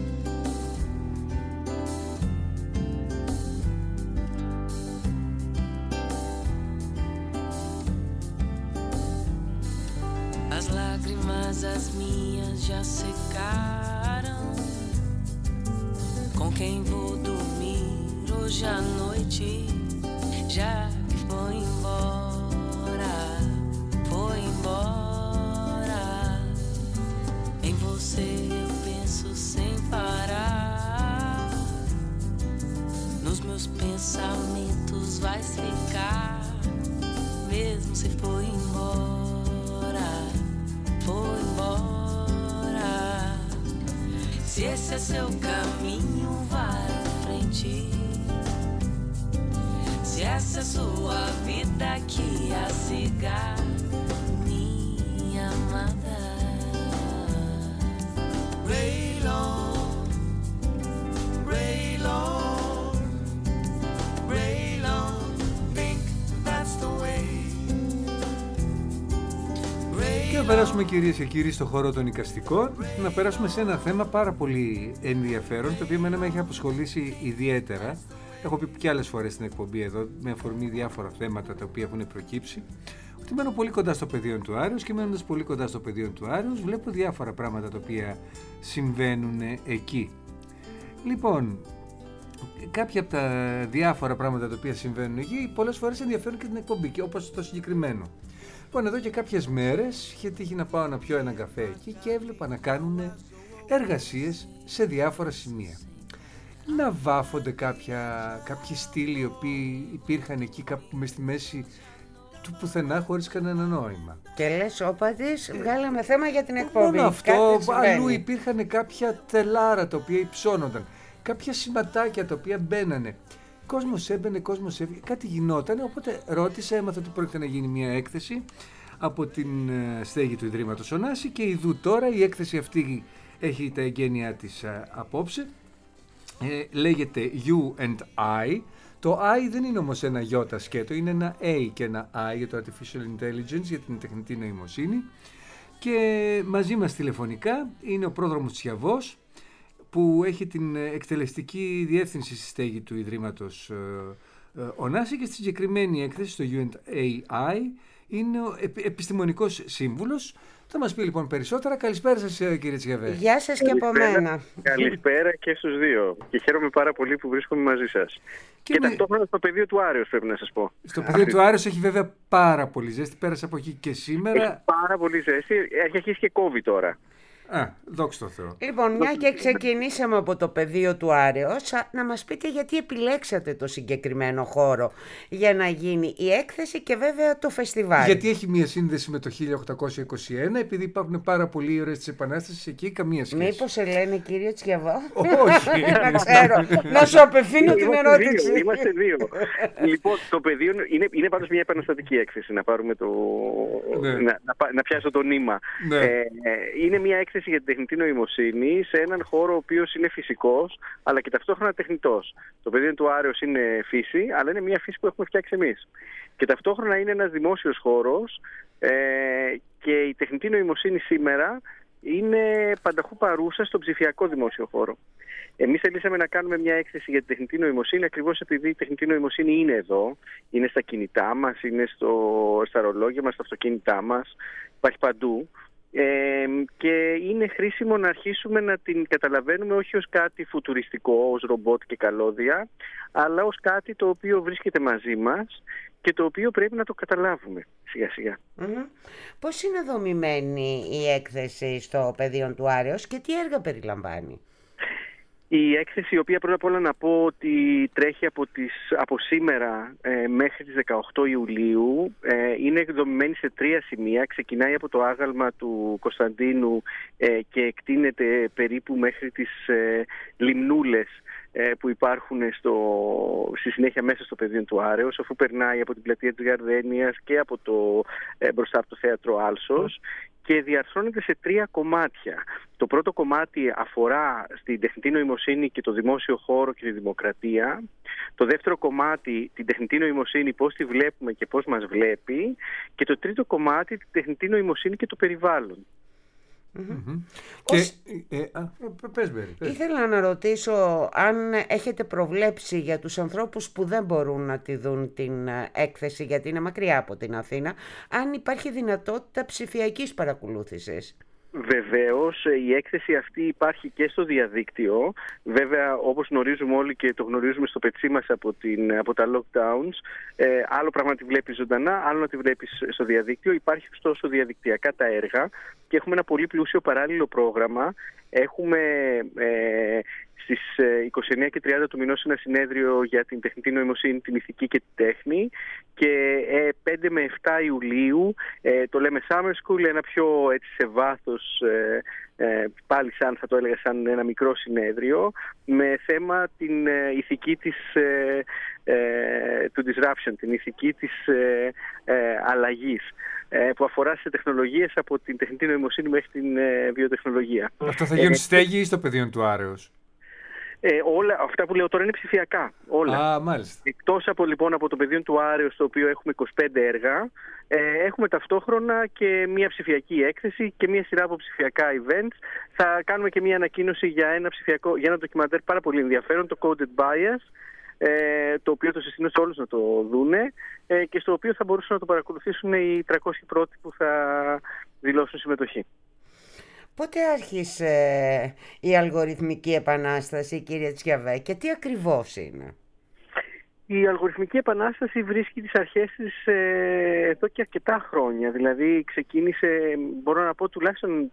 As lágrimas as minhas já secaram. Com quem vou dormir hoje à noite? Já que foi embora, em você eu penso sem parar, nos meus pensamentos vais ficar, mesmo se foi embora, se esse é seu caminho, vai em frente. Se essa é sua vida, que a siga, minha amada. Raylon, Raylon, Raylon, think that's the way. Και να περάσουμε, κυρίες και κύριοι, στο χώρο των εικαστικών, να περάσουμε σε ένα θέμα πάρα πολύ ενδιαφέρον, το οποίο εμένα με έχει απασχολήσει ιδιαίτερα. Έχω πει και άλλες φορές στην εκπομπή εδώ, με αφορμή διάφορα θέματα τα οποία έχουν προκύψει, ότι μένω πολύ κοντά στο πεδίο του Άρεως και μένοντας πολύ κοντά στο πεδίο του Άρεως βλέπω διάφορα πράγματα τα οποία συμβαίνουν εκεί. Λοιπόν, κάποια από τα διάφορα πράγματα τα οποία συμβαίνουν εκεί πολλές φορές ενδιαφέρουν και την εκπομπή, και όπως το συγκεκριμένο. Λοιπόν, εδώ και κάποιες μέρες είχε τύχει να πάω να πιω έναν καφέ εκεί και έβλεπα να κάνουν εργασίες σε διάφορα σημεία. Να βάφονται κάποιοι στήλοι οι οποίοι υπήρχαν εκεί κάπου μες στη μέση του πουθενά χωρίς κανένα νόημα. Και λες, όπαντης, βγάλαμε θέμα για την εκπομπή. Μόνο αυτό, αλλού υπήρχαν κάποια τελάρα τα οποία υψώνονταν, κάποια σηματάκια τα οποία μπαίνανε. Κόσμος έμπαινε, κόσμος έβγαινε, κάτι γινόταν, οπότε ρώτησα, έμαθα ότι πρόκειται να γίνει μια έκθεση από την στέγη του Ιδρύματος Ωνάση και ιδού τώρα η έκθεση αυτή έχει τα εγγένειά της απόψε. Λέγεται You and I. Το I δεν είναι όμως ένα Ι σκέτο, είναι ένα A και ένα I για το Artificial Intelligence, για την τεχνητή νοημοσύνη. Και μαζί μας τηλεφωνικά είναι ο πρόδρομος Τσιαβός, που έχει την εκτελεστική διεύθυνση στη στέγη του Ιδρύματος Ωνάση και στη συγκεκριμένη έκθεση στο UNAI είναι ο επιστημονικός σύμβουλος. Θα μας πει λοιπόν περισσότερα. Καλησπέρα σας, κύριε Τσιαβέ. Γεια σας και από μένα. Καλησπέρα και στους δύο. Και χαίρομαι πάρα πολύ που βρίσκομαι μαζί σας. Και ταυτόχρονα στο πεδίο του Άρεως, πρέπει να σας πω. Στο πεδίο του Άρεως έχει βέβαια πάρα πολύ ζέστη. Πέρασα από εκεί και σήμερα. Έχει πάρα πολύ ζέστη. Έχει αρχίσει και κόβει τώρα. Δόξα τω Θεώ. Λοιπόν, μια και ξεκινήσαμε από το πεδίο του Άρεως, να μας πείτε γιατί επιλέξατε το συγκεκριμένο χώρο για να γίνει η έκθεση και βέβαια το φεστιβάλ. Γιατί έχει μια σύνδεση με το 1821, επειδή υπάρχουν πάρα πολλοί ήρωες της Επανάστασης εκεί, καμία σχέση. Μήπως σε λένε κύριο Τσιαβά? Όχι. Να ξέρω, να σου απευθύνω την ερώτηση. Είμαστε δύο. Λοιπόν, το πεδίο είναι πάντως μια επαναστατική έκθεση, να πάρουμε να πιάσω το νήμα. Είναι μια έκθεση για την τεχνητή νοημοσύνη σε έναν χώρο ο οποίος είναι φυσικός, αλλά και ταυτόχρονα τεχνητός. Το πεδίο του Άρεως είναι φύση, αλλά είναι μια φύση που έχουμε φτιάξει εμείς. Και ταυτόχρονα είναι ένας δημόσιος χώρος και η τεχνητή νοημοσύνη σήμερα είναι πανταχού παρούσα στο ψηφιακό δημόσιο χώρο. Εμείς θελήσαμε να κάνουμε μια έκθεση για την τεχνητή νοημοσύνη ακριβώς επειδή η τεχνητή νοημοσύνη είναι εδώ, είναι στα κινητά μας, είναι στα ρολόγια μας, στα αυτοκίνητά μας, υπάρχει παντού. Και είναι χρήσιμο να αρχίσουμε να την καταλαβαίνουμε όχι ως κάτι φουτουριστικό, ως ρομπότ και καλώδια, αλλά ως κάτι το οποίο βρίσκεται μαζί μας και το οποίο πρέπει να το καταλάβουμε σιγά σιγά. Πώς είναι δομημένη η έκθεση στο πεδίο του Άρεως και τι έργα περιλαμβάνει? Η έκθεση, η οποία πρώτα απ' όλα να πω ότι τρέχει από σήμερα μέχρι τις 18 Ιουλίου, είναι εκδομημένη σε 3 σημεία. Ξεκινάει από το άγαλμα του Κωνσταντίνου και εκτείνεται περίπου μέχρι τις λιμνούλες που υπάρχουν στη συνέχεια μέσα στο πεδίο του Άρεως, αφού περνάει από την πλατεία της Γαρδένειας και από μπροστά από το θέατρο Άλσος, και διαρθρώνεται σε 3 κομμάτια. Το πρώτο κομμάτι αφορά στην τεχνητή νοημοσύνη και το δημόσιο χώρο και τη δημοκρατία. Το δεύτερο κομμάτι, την τεχνητή νοημοσύνη, πώς τη βλέπουμε και πώς μας βλέπει. Και το τρίτο κομμάτι, την τεχνητή νοημοσύνη και το περιβάλλον. Ήθελα να ρωτήσω αν έχετε προβλέψει για τους ανθρώπους που δεν μπορούν να τη δουν την έκθεση γιατί είναι μακριά από την Αθήνα, αν υπάρχει δυνατότητα ψηφιακής παρακολούθησης. Βεβαίως, η έκθεση αυτή υπάρχει και στο διαδίκτυο. Βέβαια, όπως γνωρίζουμε όλοι και το γνωρίζουμε στο πετσί μας από τα lockdowns, άλλο πράγμα να τη βλέπεις ζωντανά, άλλο να τη βλέπεις στο διαδίκτυο. Υπάρχει ωστόσο διαδικτυακά τα έργα και έχουμε ένα πολύ πλούσιο παράλληλο πρόγραμμα. Έχουμε στις 29 και 30 του μηνός ένα συνέδριο για την τεχνητή νοημοσύνη, την ηθική και τη τέχνη, και 5 με 7 Ιουλίου το λέμε Summer School, ένα πιο έτσι σε βάθος, πάλι θα το έλεγα σαν ένα μικρό συνέδριο, με θέμα την ηθική του disruption, την ηθική της αλλαγής, που αφορά σε τεχνολογίες από την τεχνητή νοημοσύνη μέχρι την βιοτεχνολογία. Αυτό θα γίνουν στέγη ή στο πεδίο του Άρεως? Όλα αυτά που λέω τώρα είναι ψηφιακά. Όλα. Μάλιστα. Εκτός από το πεδίο του Άρεως, στο οποίο έχουμε 25 έργα, έχουμε ταυτόχρονα και μια ψηφιακή έκθεση και μια σειρά από ψηφιακά events. Θα κάνουμε και μια ανακοίνωση για ένα ντοκιμαντέρ πάρα πολύ ενδιαφέρον, το Coded Bias, το οποίο το συστήνω σε όλους να το δούνε και στο οποίο θα μπορούσαν να το παρακολουθήσουν οι 300 πρώτοι που θα δηλώσουν συμμετοχή. Πότε άρχισε η αλγοριθμική επανάσταση, κύριε Τσιαβέ, και τι ακριβώς είναι? Η αλγοριθμική επανάσταση βρίσκει τις αρχές της εδώ και αρκετά χρόνια. Δηλαδή ξεκίνησε, μπορώ να πω, τουλάχιστον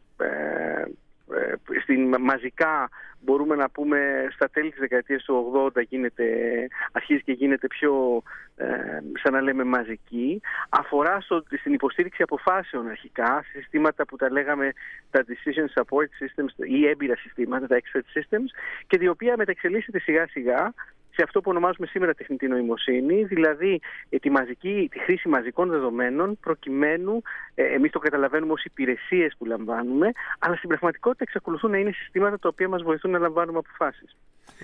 μαζικά, μπορούμε να πούμε στα τέλη της δεκαετίας του 80 αρχίζει και γίνεται πιο σαν να λέμε μαζική. Αφορά στην υποστήριξη αποφάσεων αρχικά, συστήματα που τα λέγαμε τα decision support systems ή έμπειρα συστήματα, τα expert systems, και η οποία μεταξελίσσεται σιγά σιγά σε αυτό που ονομάζουμε σήμερα τεχνητή νοημοσύνη, δηλαδή τη χρήση μαζικών δεδομένων, προκειμένου εμείς το καταλαβαίνουμε ως υπηρεσίες που λαμβάνουμε, αλλά στην πραγματικότητα εξακολουθούν να είναι συστήματα τα οποία μας βοηθούν να λαμβάνουμε αποφάσεις.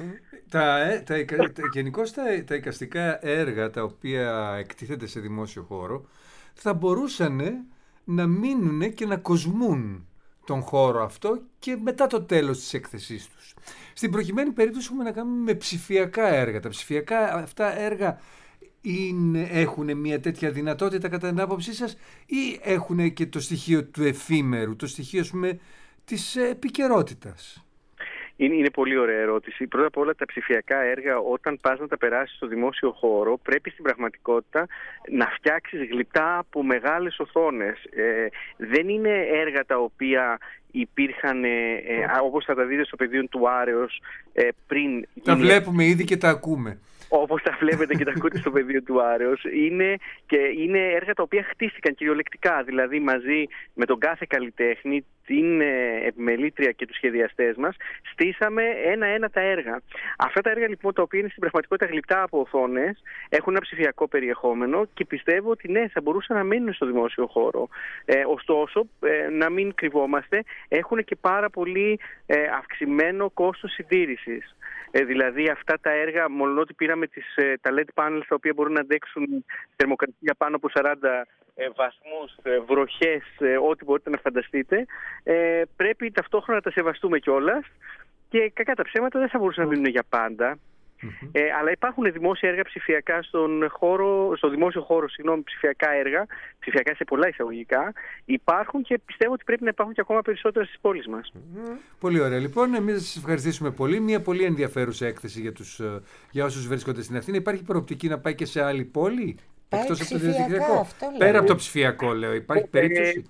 Γενικώς τα εικαστικά έργα τα οποία εκτίθενται σε δημόσιο χώρο θα μπορούσαν να μείνουν και να κοσμούν τον χώρο αυτό και μετά το τέλος της έκθεσής τους. Στην προκειμένη περίπτωση έχουμε να κάνουμε με ψηφιακά έργα. Τα ψηφιακά αυτά έργα έχουν μια τέτοια δυνατότητα κατά την άποψή σας ή έχουν και το στοιχείο του εφήμερου, το στοιχείο της επικαιρότητας? Είναι πολύ ωραία ερώτηση. Πρώτα απ' όλα, τα ψηφιακά έργα, όταν πας να τα περάσεις στο δημόσιο χώρο, πρέπει στην πραγματικότητα να φτιάξεις γλυπτά από μεγάλες οθόνες. Δεν είναι έργα τα οποία υπήρχαν όπως θα τα δείτε στο πεδίο του Άρεος πριν. Τα βλέπουμε ήδη και τα ακούμε. Όπως τα βλέπετε και τα ακούτε στο πεδίο του Άρεος, είναι έργα τα οποία χτίστηκαν κυριολεκτικά, δηλαδή μαζί με τον κάθε καλλιτέχνη, την επιμελήτρια και τους σχεδιαστές μας, στήσαμε ένα-ένα τα έργα. Αυτά τα έργα λοιπόν, τα οποία είναι στην πραγματικότητα γλυπτά από οθόνες, έχουν ένα ψηφιακό περιεχόμενο και πιστεύω ότι ναι, θα μπορούσαν να μείνουν στο δημόσιο χώρο. Ωστόσο, να μην κρυβόμαστε, έχουν και πάρα πολύ αυξημένο κόστος συντήρησης. Δηλαδή αυτά τα έργα, μολονότι πήραμε τα LED panels τα οποία μπορούν να αντέξουν θερμοκρασία πάνω από 40 βαθμούς, βροχές, ό,τι μπορείτε να φανταστείτε, πρέπει ταυτόχρονα να τα σεβαστούμε κιόλας και κακά τα ψέματα δεν θα μπορούσαν να μείνουν για πάντα. Αλλά υπάρχουν δημόσια έργα ψηφιακά στο δημόσιο χώρο, ψηφιακά έργα, ψηφιακά σε πολλά εισαγωγικά, υπάρχουν και πιστεύω ότι πρέπει να υπάρχουν και ακόμα περισσότερα στις πόλεις μας. Πολύ ωραία. Λοιπόν, εμείς σας ευχαριστήσουμε πολύ. Μια πολύ ενδιαφέρουσα έκθεση για όσους βρίσκονται στην Αθήνα. Υπάρχει προοπτική να πάει και σε άλλη πόλη, εκτός από το διαδικτυακό? Πέρα από το ψηφιακό, λέω, υπάρχει περίπτωση?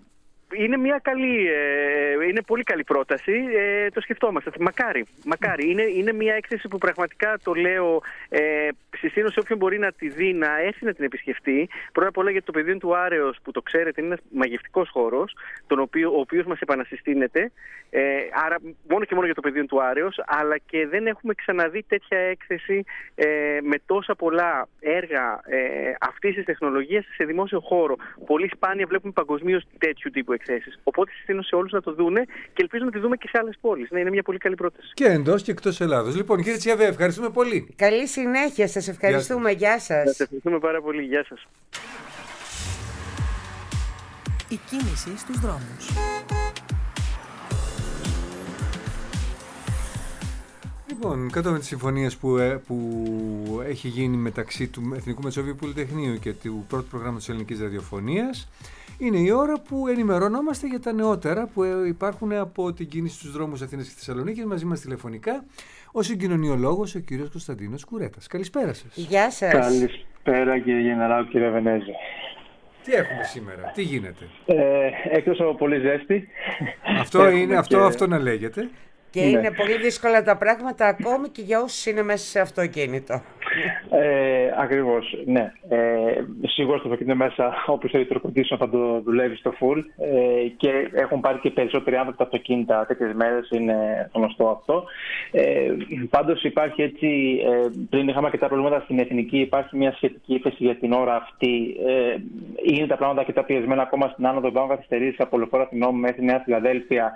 Είναι πολύ καλή πρόταση, το σκεφτόμαστε. Μακάρι. Είναι μια έκθεση που πραγματικά το λέω, συστήνω σε όποιον μπορεί να τη δει να έρθει να την επισκεφτεί. Πρώτα απ' όλα γιατί το πεδίο του Άρεος, που το ξέρετε, είναι ένας μαγευτικός χώρος, ο οποίος μας επανασυστήνεται. Άρα μόνο και μόνο για το πεδίο του Άρεος, αλλά και δεν έχουμε ξαναδεί τέτοια έκθεση με τόσα πολλά έργα αυτής της τεχνολογίας σε δημόσιο χώρο. Πολύ σπάνια βλέπουμε παγκοσμίως τέτοιου τύπου εκθέσεις. Οπότε συστήνω σε όλους να το δούνε και ελπίζω να τη δούμε και σε άλλες πόλεις. Ναι, είναι μια πολύ καλή πρόταση. Και εντός και εκτός Ελλάδος. Λοιπόν, κύριε Τσιαβέ, ευχαριστούμε πολύ. Καλή συνέχεια. Σας ευχαριστούμε. Γεια σας. Σας ευχαριστούμε πάρα πολύ. Γεια σας. Η κίνηση στους δρόμους. Λοιπόν, κάτω με τις συμφωνίες που έχει γίνει μεταξύ του Εθνικού Μετσόβιου Πολυτεχνείου και του πρώτου προγράμματος ελληνικής ραδιοφωνίας, είναι η ώρα που ενημερωνόμαστε για τα νεότερα που υπάρχουν από την κίνηση στους δρόμους Αθήνας και Θεσσαλονίκης. Μαζί μας τηλεφωνικά ο συγκοινωνιολόγος, ο κύριος Κωνσταντίνος Κουρέτας. Καλησπέρα σας. Γεια σας. Καλησπέρα κύριε Γενεράλ, κύριε Βενέζη. Τι έχουμε σήμερα, τι γίνεται? Εκτός από πολύ ζέστη. Αυτό να λέγεται. Και είναι πολύ δύσκολα τα πράγματα ακόμη και για όσους είναι μέσα σε αυτοκίνητο. Ακριβώς, ναι. Σίγουρα στο αυτοκίνητο μέσα, όποιος θέλει το condition θα το δουλεύει στο full και έχουν πάρει και περισσότεροι άνθρωποι τα αυτοκίνητα τέτοιες μέρες, είναι γνωστό αυτό. Πάντως υπάρχει έτσι, πριν είχαμε αρκετά προβλήματα στην Εθνική, υπάρχει μια σχετική ύφεση για την ώρα αυτή. Είναι τα πράγματα αρκετά πιεσμένα ακόμα στην άνοδο, υπάρχουν καθυστερήσεις από Λεωφόρο Αθηνών μέχρι Νέα Φιλαδέλφια.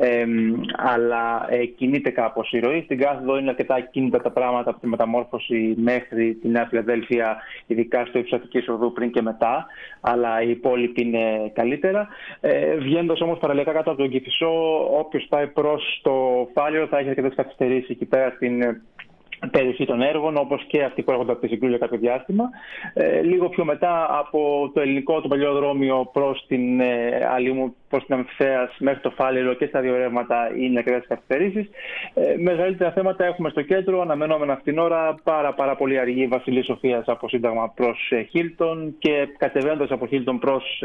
Αλλά κινείται κάπως η ροή. Στην κάθοδο είναι αρκετά κίνητα τα πράγματα από τη μεταμόρφωση μέχρι τη Νέα Φιλαδέλφια, ειδικά στο ύψος Αττικής Οδού πριν και μετά. Αλλά η υπόλοιπη είναι καλύτερα. Βγαίνοντας όμως παραλιακά κάτω από τον Κηφισό, όποιος πάει προς το Φάληρο θα έχει αρκετές καθυστερήσεις εκεί πέρα στην περιοχή των έργων, όπως και αυτοί που έρχονται από τη Συγκρού για κάποιο διάστημα. Λίγο πιο μετά από το ελληνικό, το παλιοδρόμιο προς την Αλήμου, προς την Αμφιθέας μέχρι το Φάληρο και στα δύο ρεύματα είναι αρκετές καθυστερήσεις. Μεγαλύτερα θέματα έχουμε στο κέντρο, αναμενόμενα αυτήν την ώρα πάρα πολύ αργή Βασιλής Σοφίας από Σύνταγμα προς Χίλτον και κατεβαίνοντας από Χίλτον προς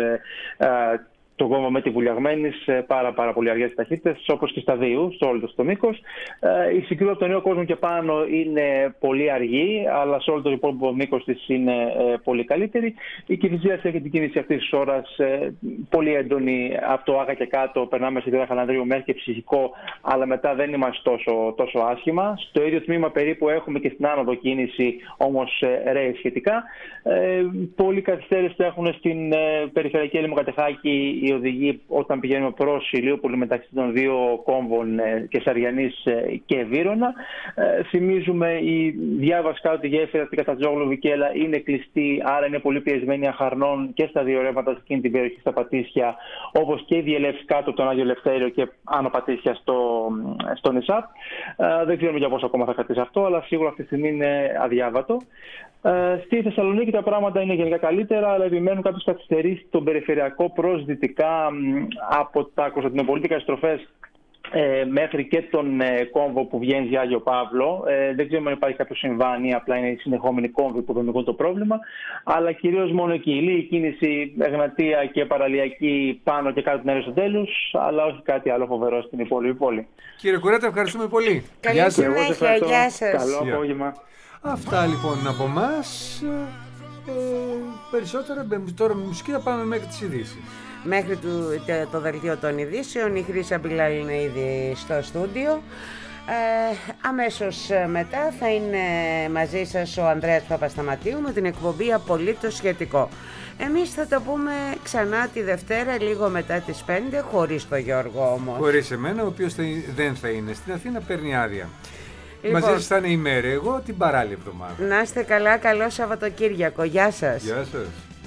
το κόμμα με τη Βουλιαγμένη σε πάρα πολύ αργές ταχύτητες, όπως και στα δύο, στο όλο το μήκος. Η Συγκρού από τον Νέο Κόσμο και πάνω είναι πολύ αργή, αλλά σε όλο το υπόλοιπο μήκος της είναι πολύ καλύτερη. Η Κηφισίας έχει την κίνηση αυτής της ώρας πολύ έντονη από το Άγα και κάτω. Περνάμε στη Δέρα Χαλανδρίου μέχρι και Ψυχικό, αλλά μετά δεν είμαστε τόσο άσχημα. Στο ίδιο τμήμα περίπου έχουμε και στην άνοδο κίνηση, όμως ρέει σχετικά. Πολύ καθυστέρηση έχουν στην περιφερειακή Έλυμο Κατεχάκη, η οδηγοί όταν πηγαίνουμε προς Ηλιούπολη μεταξύ των δύο κόμβων Κεσαριανής και Βύρωνα. Θυμίζουμε η διάβασκα ότι η γέφυρα στην Κατατζόγλου Βικέλα είναι κλειστή, άρα είναι πολύ πιεσμένη αχαρνών και στα δύο ρεύματα σε εκείνη την περιοχή στα Πατήσια, όπως και η διελεύση κάτω από τον Άγιο Ελευθέριο και άνω Πατήσια στο ΝΙΣΑΠ. Δεν ξέρουμε για πόσο ακόμα θα κρατήσει αυτό, αλλά σίγουρα αυτή τη στιγμή είναι αδιάβατο. Στη Θεσσαλονίκη τα πράγματα είναι γενικά καλύτερα, αλλά επιμένουν κάποιες καθυστερήσεις στον περιφερειακό προς δυτικά από τα κωνσταντινοπολίτικα στροφές μέχρι και τον κόμβο που βγαίνει για Άγιο Παύλο. Δεν ξέρουμε αν υπάρχει κάποιο συμβάν ή απλά είναι οι συνεχόμενοι κόμβοι που δημιουργούν το πρόβλημα, αλλά κυρίως μόνο εκεί. Λίγη κίνηση Εγνατία και παραλιακή πάνω και κάτω την Αριστοτέλους, αλλά όχι κάτι άλλο φοβερό στην υπόλοιπη πόλη. Κύριε Κουρέτα, ευχαριστούμε πολύ. Καλή συνέχεια, γεια σας. Καλό απόγευμα. Αυτά λοιπόν από εμάς. Περισσότερα τώρα με μουσική θα πάμε μέχρι τις ειδήσεις. Μέχρι το δελτίο των ειδήσεων, η Χρύσα Μπιλάλ είναι ήδη στο στούντιο. Αμέσως μετά θα είναι μαζί σας ο Ανδρέας Παπασταματίου με την εκπομπή Απολύτως Σχετικό. Εμείς θα τα πούμε ξανά τη Δευτέρα λίγο μετά τις 5, χωρίς τον Γιώργο όμως. Χωρίς εμένα, ο οποίος δεν θα είναι στην Αθήνα, παίρνει άδεια. Λοιπόν, μαζί σας θα είναι η μέρα, εγώ την παράλληλη εβδομάδα. Να είστε καλά, καλό Σαββατοκύριακο. Γεια σας. Γεια σας.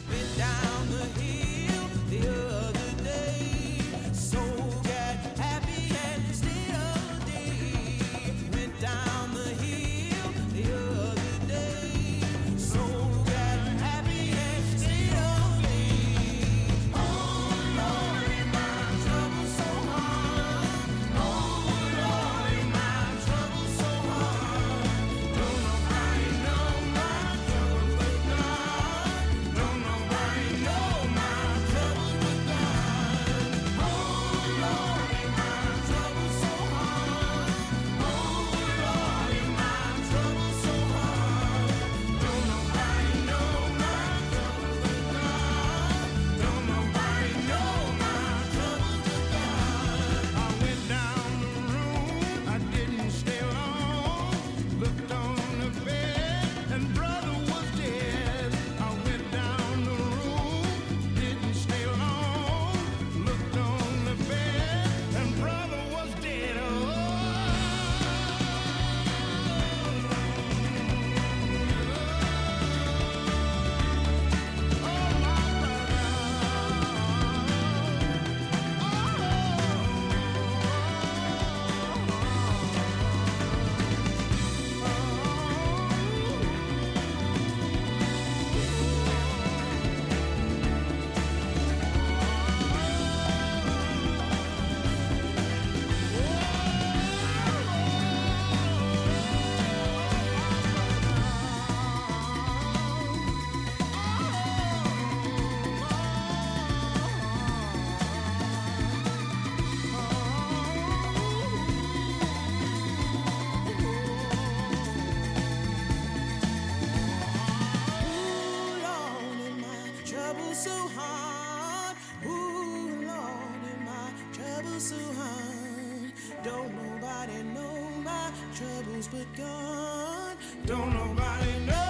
Don't nobody know my troubles but God. Don't nobody know.